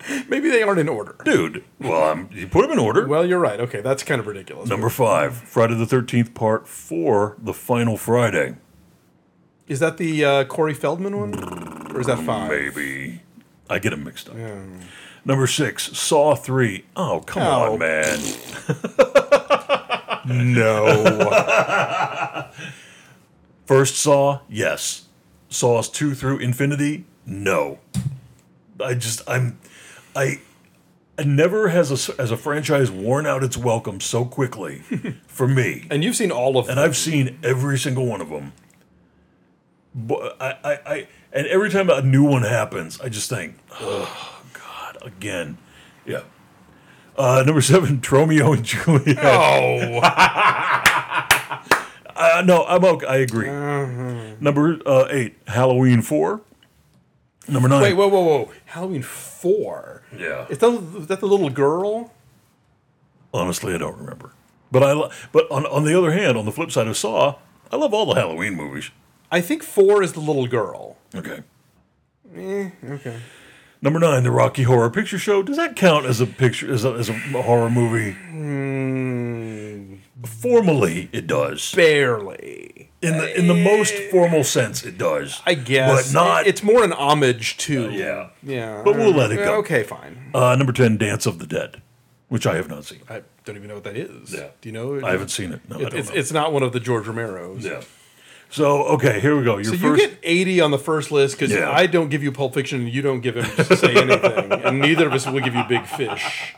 Maybe they aren't in order. Dude, well, I'm, you put them in order. Well, you're right. Okay, that's kind of ridiculous. Number five, Friday the thirteenth, Part four, The Final Friday. Is that the uh, Corey Feldman one? Or is that five? Maybe. I get them mixed up. Yeah. Number six, Saw three. Oh, come Oh. on, man. No. First Saw, yes. Saws two through Infinity, no. I just, I'm, I, I never has a, as a franchise worn out its welcome so quickly for me. And you've seen all of them. And I've seen every single one of them. But I, I, I, and every time a new one happens, I just think, oh, God, again. Yeah. Uh, number seven, Romeo and Juliet. Oh. Uh, no, I'm okay. I agree. Uh-huh. Number uh, eight, Halloween four. Number nine. Wait, whoa, whoa, whoa. Halloween four? Yeah. Is that, is that the little girl? Honestly, I don't remember. But I. Lo- but on on the other hand, on the flip side of Saw, I love all the Halloween movies. I think four is the little girl. Okay. Eh, okay. Number nine, the Rocky Horror Picture Show. Does that count as a picture as a, as a horror movie? Mm, Formally, it does. barely. In the in the most formal sense, it does. I guess. but not. It's more an homage to. Uh, yeah. Yeah. But we'll let it go. Okay, fine. Uh, number ten, Dance of the Dead, which I have not seen. I don't even know what that is. Yeah. Do you know? I haven't seen it. No, I It, don't it's, know. it's not one of the George Romero's. Yeah. So okay, here we go. Your So first. you get eighty on the first list because Yeah. I don't give you Pulp Fiction and you don't give him to say anything, and neither of us will give you Big Fish.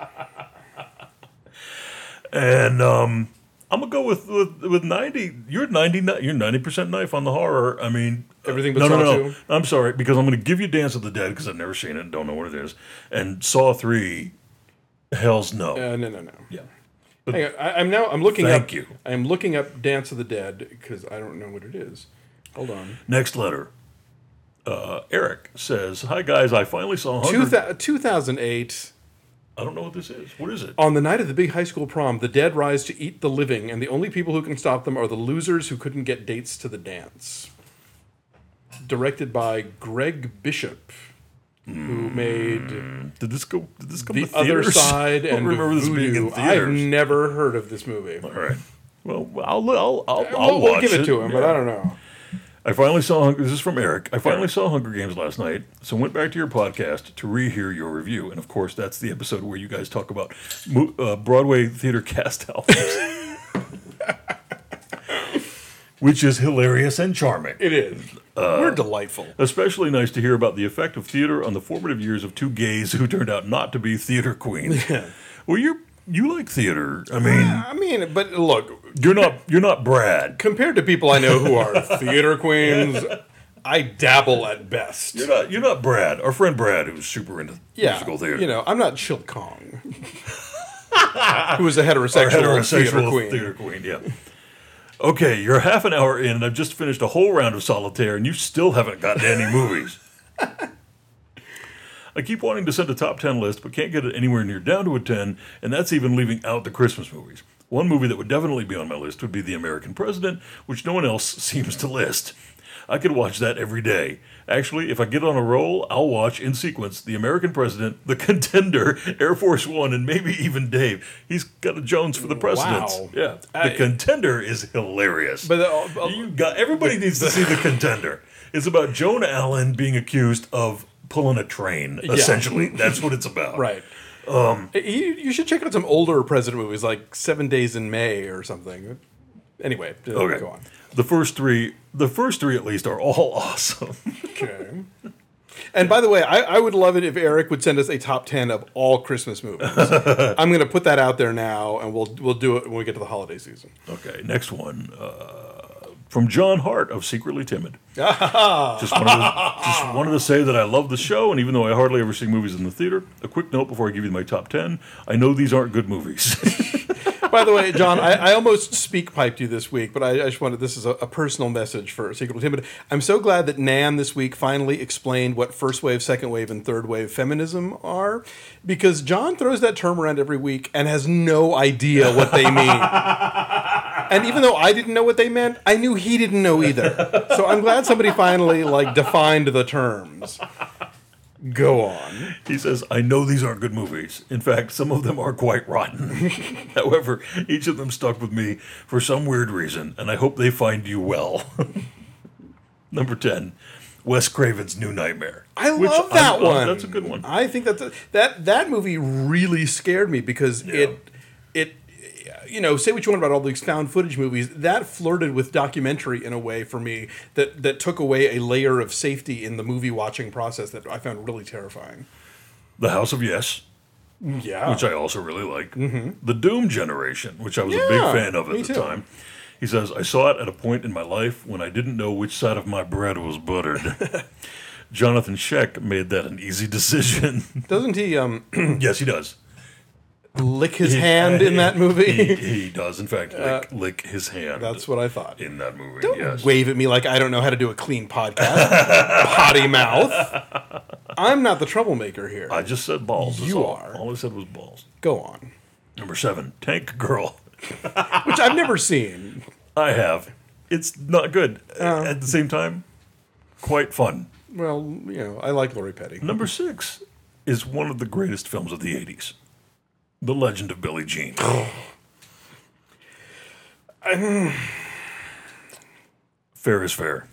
And um, I'm gonna go with with, with ninety. You're ninety. You're ninety percent knife on the horror. I mean, Everything but no, no, Saw no, two? no. I'm sorry because I'm gonna give you Dance of the Dead because I've never seen it, and don't know what it is. And Saw three, hell's no. Uh, no, no, no. Yeah. Hang on, I, I'm now. I'm looking Thank up. you. I'm looking up Dance of the Dead because I don't know what it is. Hold on. Next letter. Uh, Eric says, "Hi guys, I finally saw Hunger." Two thou- two thousand eight. I don't know what this is. What is it? On the night of the big high school prom, the dead rise to eat the living, and the only people who can stop them are the losers who couldn't get dates to the dance. Directed by Greg Bishop, who made Did this go? Did this come The to Other theaters? Side I don't and remember this being Voodoo. in I've theaters. never heard of this movie. All right. Well, I'll I'll I'll, I'll We'll, we'll watch give it to him, but Yeah. I don't know. I finally saw Hunger. This is from Eric. I finally saw Hunger Games last night, so went back to your podcast to rehear your review, and of course, that's the episode where you guys talk about mo- uh, Broadway theater cast albums, which is hilarious and charming. It is. We're delightful. Especially nice to hear about the effect of theater on the formative years of two gays who turned out not to be theater queens. Yeah. Well, you you like theater. I mean, I mean, but look, you're not you're not Brad. compared to people I know who are theater queens, I dabble at best. You're not you're not Brad. Our friend Brad, who's super into Yeah, musical theater. you know, I'm not Chil Kong, who is a Our heterosexual, heterosexual theater theater queen. queen. Yeah. Okay, you're half an hour in, and I've just finished a whole round of solitaire, and you still haven't gotten to any movies. I keep wanting to send a top ten list, but can't get it anywhere near down to a ten, and that's even leaving out the Christmas movies. One movie that would definitely be on my list would be The American President, which no one else seems to list. I could watch that every day. Actually, if I get on a roll, I'll watch in sequence The American President, The Contender, Air Force One, and maybe even Dave. He's got a Jones for the presidents. Wow. Yeah, The I- Contender is hilarious. But uh, uh, you got everybody needs to see The Contender. It's about Joan Allen being accused of pulling a train. Essentially, that's what it's about. right. Um, you, you should check out some older president movies, like Seven Days in May or something. Anyway, uh, Okay. go on. The first three, the first three at least, are all awesome. Okay. And by the way, I, I would love it if Eric would send us a top ten of all Christmas movies. I'm going to put that out there now, and we'll we'll do it when we get to the holiday season. Okay, next one. Uh, from John Hart of Secretly Timid. just, wanted to, just wanted to say that I love the show, and even though I hardly ever see movies in the theater, a quick note before I give you my top ten. I know these aren't good movies. By the way, John, I, I almost speak piped you this week, but I, I just wanted, this is a, a personal message for Secretly Timid. I'm so glad that Nan this week finally explained what first wave, second wave, and third wave feminism are, because John throws that term around every week and has no idea what they mean. And even though I didn't know what they meant, I knew he didn't know either. So I'm glad somebody finally like defined the terms. Go on. He says, I know these aren't good movies. In fact, some of them are quite rotten. However, each of them stuck with me for some weird reason, and I hope they find you well. Number ten, Wes Craven's New Nightmare. I which love that I'm- uh, one. That's a good one. I think that's a, that that movie really scared me because Yeah. it it you know, say what you want about all these found footage movies, that flirted with documentary in a way for me that that took away a layer of safety in the movie watching process that I found really terrifying. The House of Yes, Yeah. which I also really like. The Doom Generation, which I was a big Yeah, fan of at me the too. time. He says, I saw it at a point in my life when I didn't know which side of my bread was buttered. Jonathan Sheck made that an easy decision. Doesn't he um Yes, he does. lick his hand in that He, movie? he does, in fact, lick, lick his hand. That's what I thought. in that movie. Don't yes. wave at me like I don't know how to do a clean podcast. Potty mouth. I'm not the troublemaker here. I just said balls. that's You all. are. All I said was balls. Go on. Number seven, Tank Girl. Which I've never seen. I have. It's not good. Oh. At the same time, quite fun. Well, you know, I like Lori Petty. Number six is one of the greatest films of the eighties. The Legend of Billie Jean. Fair is fair.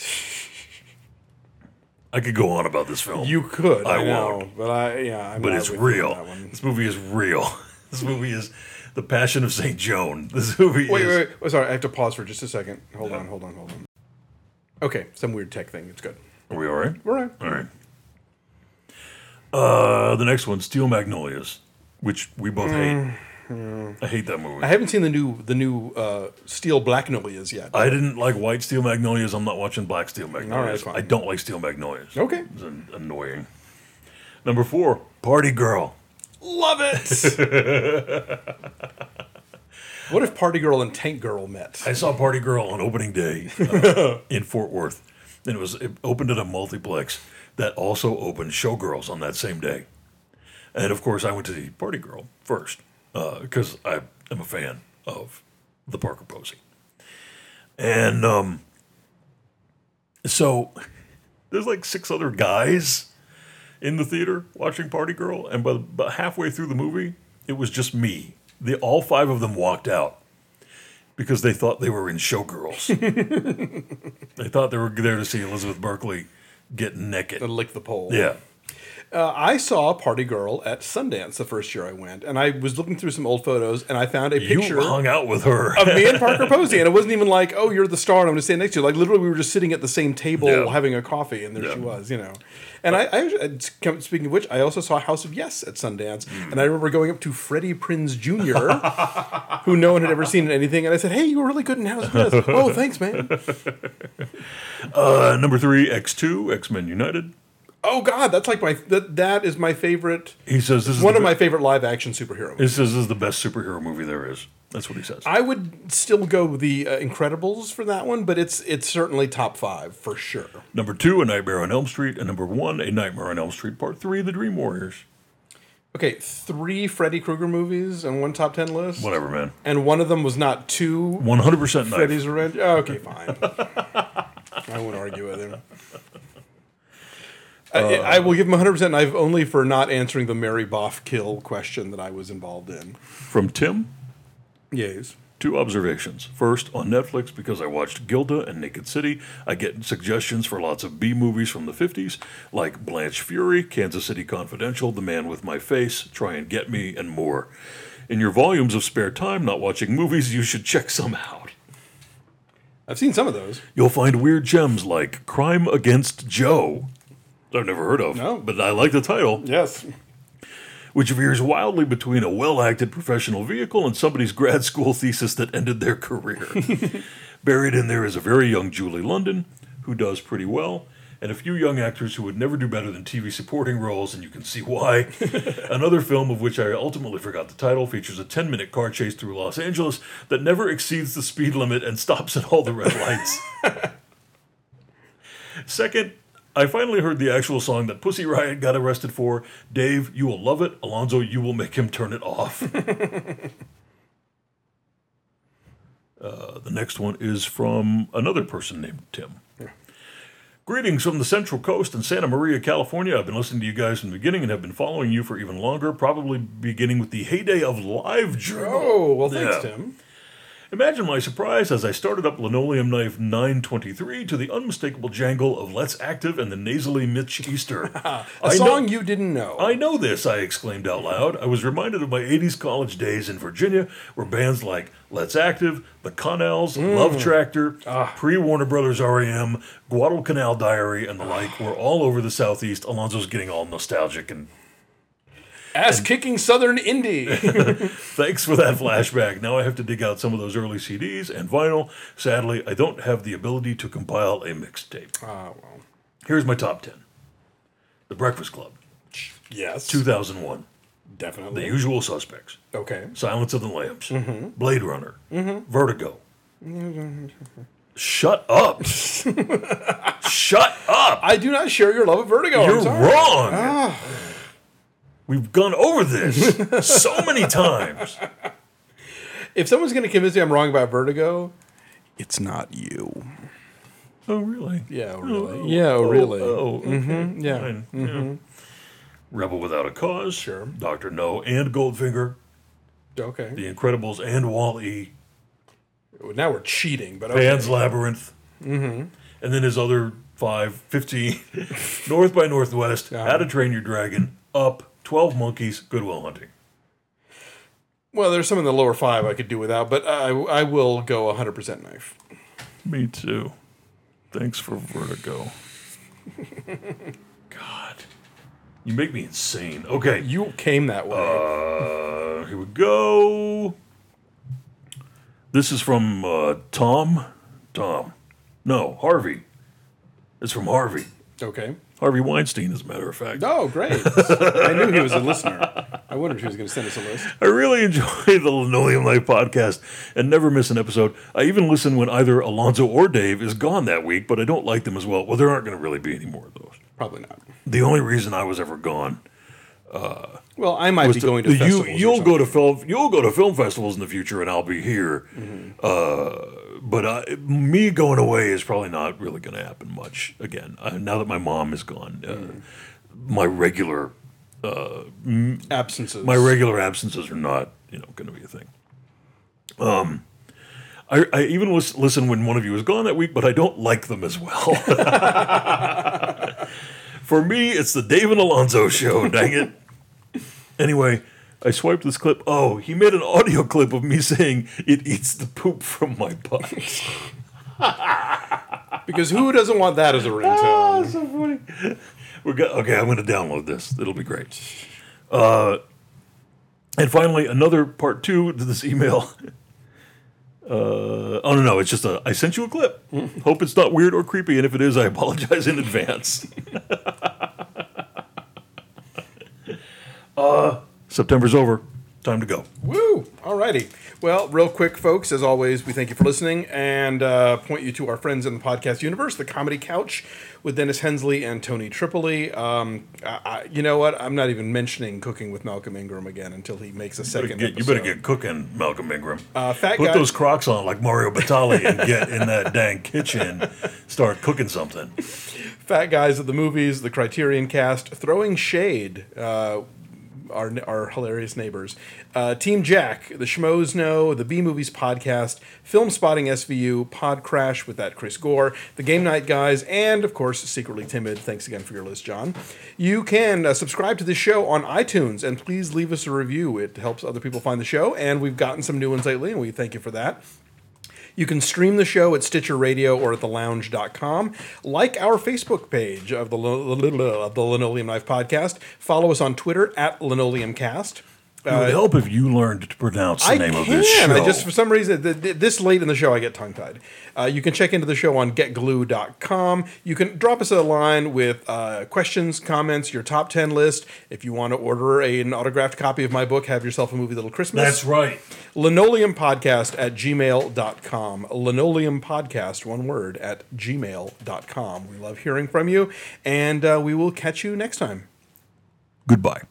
I could go on about this film. You could, I I, know, won't. but I yeah, I'm but not it's with you on real. that one. This movie is real. This movie is The Passion of Saint Joan. This movie Wait, is... wait, wait. Oh, sorry, I have to pause for just a second. Hold on, hold on, hold on. Okay, some weird tech thing. It's good. Are we all right? We're right. All right. Uh, the next one, Steel Magnolias, which we both hate. I hate that movie. I haven't seen the new the new uh, Steel Blacknolias yet. I didn't like White Steel Magnolias. I'm not watching Black Steel Magnolias. fine. I don't like Steel Magnolias. Okay. It's an- annoying. Number four, Party Girl. Love it. What if Party Girl and Tank Girl met? I saw Party Girl on opening day uh, in Fort Worth, and it was it opened at a multiplex that also opened Showgirls on that same day. And of course, I went to see Party Girl first because I am a fan of the Parker Posey. And um, so there's like six other guys in the theater watching Party Girl, and by the, about halfway through the movie, it was just me. The, all five of them walked out because they thought they were in Showgirls. They thought they were there to see Elizabeth Berkley get naked. And lick the pole. Yeah. Uh, I saw Party Girl at Sundance the first year I went, and I was looking through some old photos, and I found a picture You hung out with her. of me and Parker Posey, and it wasn't even like, oh, you're the star, and I'm going to stand next to you. Like, literally, we were just sitting at the same table Yeah. having a coffee, and there Yeah. she was, you know. And I, I, speaking of which, I also saw House of Yes at Sundance, Hmm. and I remember going up to Freddie Prinze Junior, who no one had ever seen in anything, and I said, hey, you were really good in House of Yes. Oh, thanks, man. Uh, number three, X two, X-Men United. Oh, God, that's like my, that, that is my favorite, He says this is one the of be- my favorite live-action superhero movies. He says this is the best superhero movie there is. That's what he says. I would still go with the uh, Incredibles for that one, but it's it's certainly top five for sure. Number two, A Nightmare on Elm Street, and number one, A Nightmare on Elm Street Part Three, The Dream Warriors. Okay, three Freddy Krueger movies on one top ten list, Whatever, man. and one of them was not two One hundred percent knife. Freddy's Revenge. Oh, okay, fine. I won't argue with him. I, I will give him one hundred percent knife only for not answering the Mary Boff kill question that I was involved in. From Tim. Yes. Two observations. First, on Netflix, because I watched Gilda and Naked City, I get suggestions for lots of B movies from the fifties, like Blanche Fury, Kansas City Confidential, The Man with My Face, Try and Get Me, and more. In your volumes of spare time not watching movies, you should check some out. I've seen some of those. You'll find weird gems like Crime Against Joe. I've never heard of, No. but I like the title. Yes. Which veers wildly between a well-acted professional vehicle and somebody's grad school thesis that ended their career. Buried in there is a very young Julie London, who does pretty well, and a few young actors who would never do better than T V supporting roles, and you can see why. Another film of which I ultimately forgot the title features a ten-minute car chase through Los Angeles that never exceeds the speed limit and stops at all the red lights. Second, I finally heard the actual song that Pussy Riot got arrested for. Dave, you will love it. Alonzo, you will make him turn it off. uh, the next one is from another person named Tim. Greetings from the Central Coast in Santa Maria, California. I've been listening to you guys from the beginning and have been following you for even longer, probably beginning with the heyday of Live Journal. Oh, well, thanks, Yeah. Tim. Imagine my surprise as I started up Linoleum Knife nine twenty-three to the unmistakable jangle of Let's Active and the nasally Mitch Easter. A I song know- you didn't know. I know this, I exclaimed out loud. I was reminded of my eighties college days in Virginia, where bands like Let's Active, The Connells, Love Tractor, pre-Warner Brothers R E M, Guadalcanal Diary, and the like were all over the Southeast. Alonzo's getting all nostalgic, and Ass-kicking Southern Indie. thanks for that flashback. Now I have to dig out some of those early C Ds and vinyl. Sadly, I don't have the ability to compile a mixtape. Ah, well. Here's my top ten. The Breakfast Club, Yes. two thousand one. Definitely. The Usual Suspects. Okay. Silence of the Lambs, Blade Runner, Vertigo. Shut up. Shut up. I do not share your love of Vertigo. I'm You're sorry. wrong. We've gone over this so many times. If someone's going to convince me I'm wrong about Vertigo, it's not you. Oh, really? Yeah, really. yeah, really. Oh, okay. Yeah. Fine. Yeah. Rebel Without a Cause. Sure. Doctor No and Goldfinger. Okay. The Incredibles and Wall-E. Now we're cheating, but okay. Pan's Labyrinth. Mm-hmm. And then his other five, fifteen. North by Northwest, Yeah. How to Train Your Dragon, Up, twelve Monkeys, Good Will Hunting. Well, there's some in the lower five I could do without, but I, I will go one hundred percent knife. Me too. Thanks for Vertigo. God. You make me insane. Okay. You came that way. Uh, here we go. This is from uh, Tom. Tom. No, Harvey. It's from Harvey. okay. Harvey Weinstein, as a matter of fact. Oh, great. I knew he was a listener. I wondered if he was going to send us a list. I really enjoy the Linoleum Life podcast and never miss an episode. I even listen when either Alonzo or Dave is gone that week, but I don't like them as well. Well, there aren't going to really be any more of those. Probably not. The only reason I was ever gone Well, I might be going to you, festivals. or you'll go something. to film. You'll go to film festivals in the future, and I'll be here. Mm-hmm. Uh, but I, me going away is probably not really going to happen much again. Uh, now that my mom is gone, uh, Mm. my regular absences. my regular absences are not you know going to be a thing. Um, I, I even lis- listen when one of you is gone that week, but I don't like them as well. For me, it's the Dave and Alonzo show. Dang it. Anyway, I swiped this clip. Oh, he made an audio clip of me saying it eats the poop from my butt. Because who doesn't want that as a ringtone? so funny. We're go- okay, I'm going to download this. It'll be great. Uh, and finally, another part two to this email. Uh, oh, no, no, it's just a, I sent you a clip. Hope it's not weird or creepy, and if it is, I apologize in advance. uh, September's over. Time to go. Woo! Alrighty. Well, real quick, folks, as always, we thank you for listening and uh, point you to our friends in the podcast universe, The Comedy Couch, with Dennis Hensley and Tony Tripoli. Um, I, I, you know what? I'm not even mentioning Cooking with Malcolm Ingram again until he makes a You better second get, you episode. better get cooking, Malcolm Ingram. Uh, fat Put guy- those Crocs on like Mario Batali and get in that dang kitchen, start cooking something. Fat Guys at the Movies, The Criterion Cast, Throwing Shade, uh, our, our hilarious neighbors, uh, Team Jack, The Schmoes Know, The B Movies Podcast, Film Spotting S V U, Pod Crash with that Chris Gore, The Game Night Guys, and, of course, Secretly Timid. Thanks again for your list, John. You can uh, subscribe to this show on iTunes, and please leave us a review. It helps other people find the show, and we've gotten some new ones lately, and we thank you for that. You can stream the show at Stitcher Radio or at the lounge dot com. Like our Facebook page of the, of the Linoleum Knife Podcast. Follow us on Twitter at LinoleumCast. It would help if you learned to pronounce the I name can. of this show. I just, for some reason, th- th- this late in the show, I get tongue-tied. Uh, you can check into the show on get glue dot com. You can drop us a line with uh, questions, comments, your top ten list. If you want to order a, an autographed copy of my book, Have Yourself a Movie Little Christmas. That's right. Linoleum Podcast at gmail dot com. Linoleum Podcast, one word, at gmail dot com. We love hearing from you, and uh, we will catch you next time. Goodbye.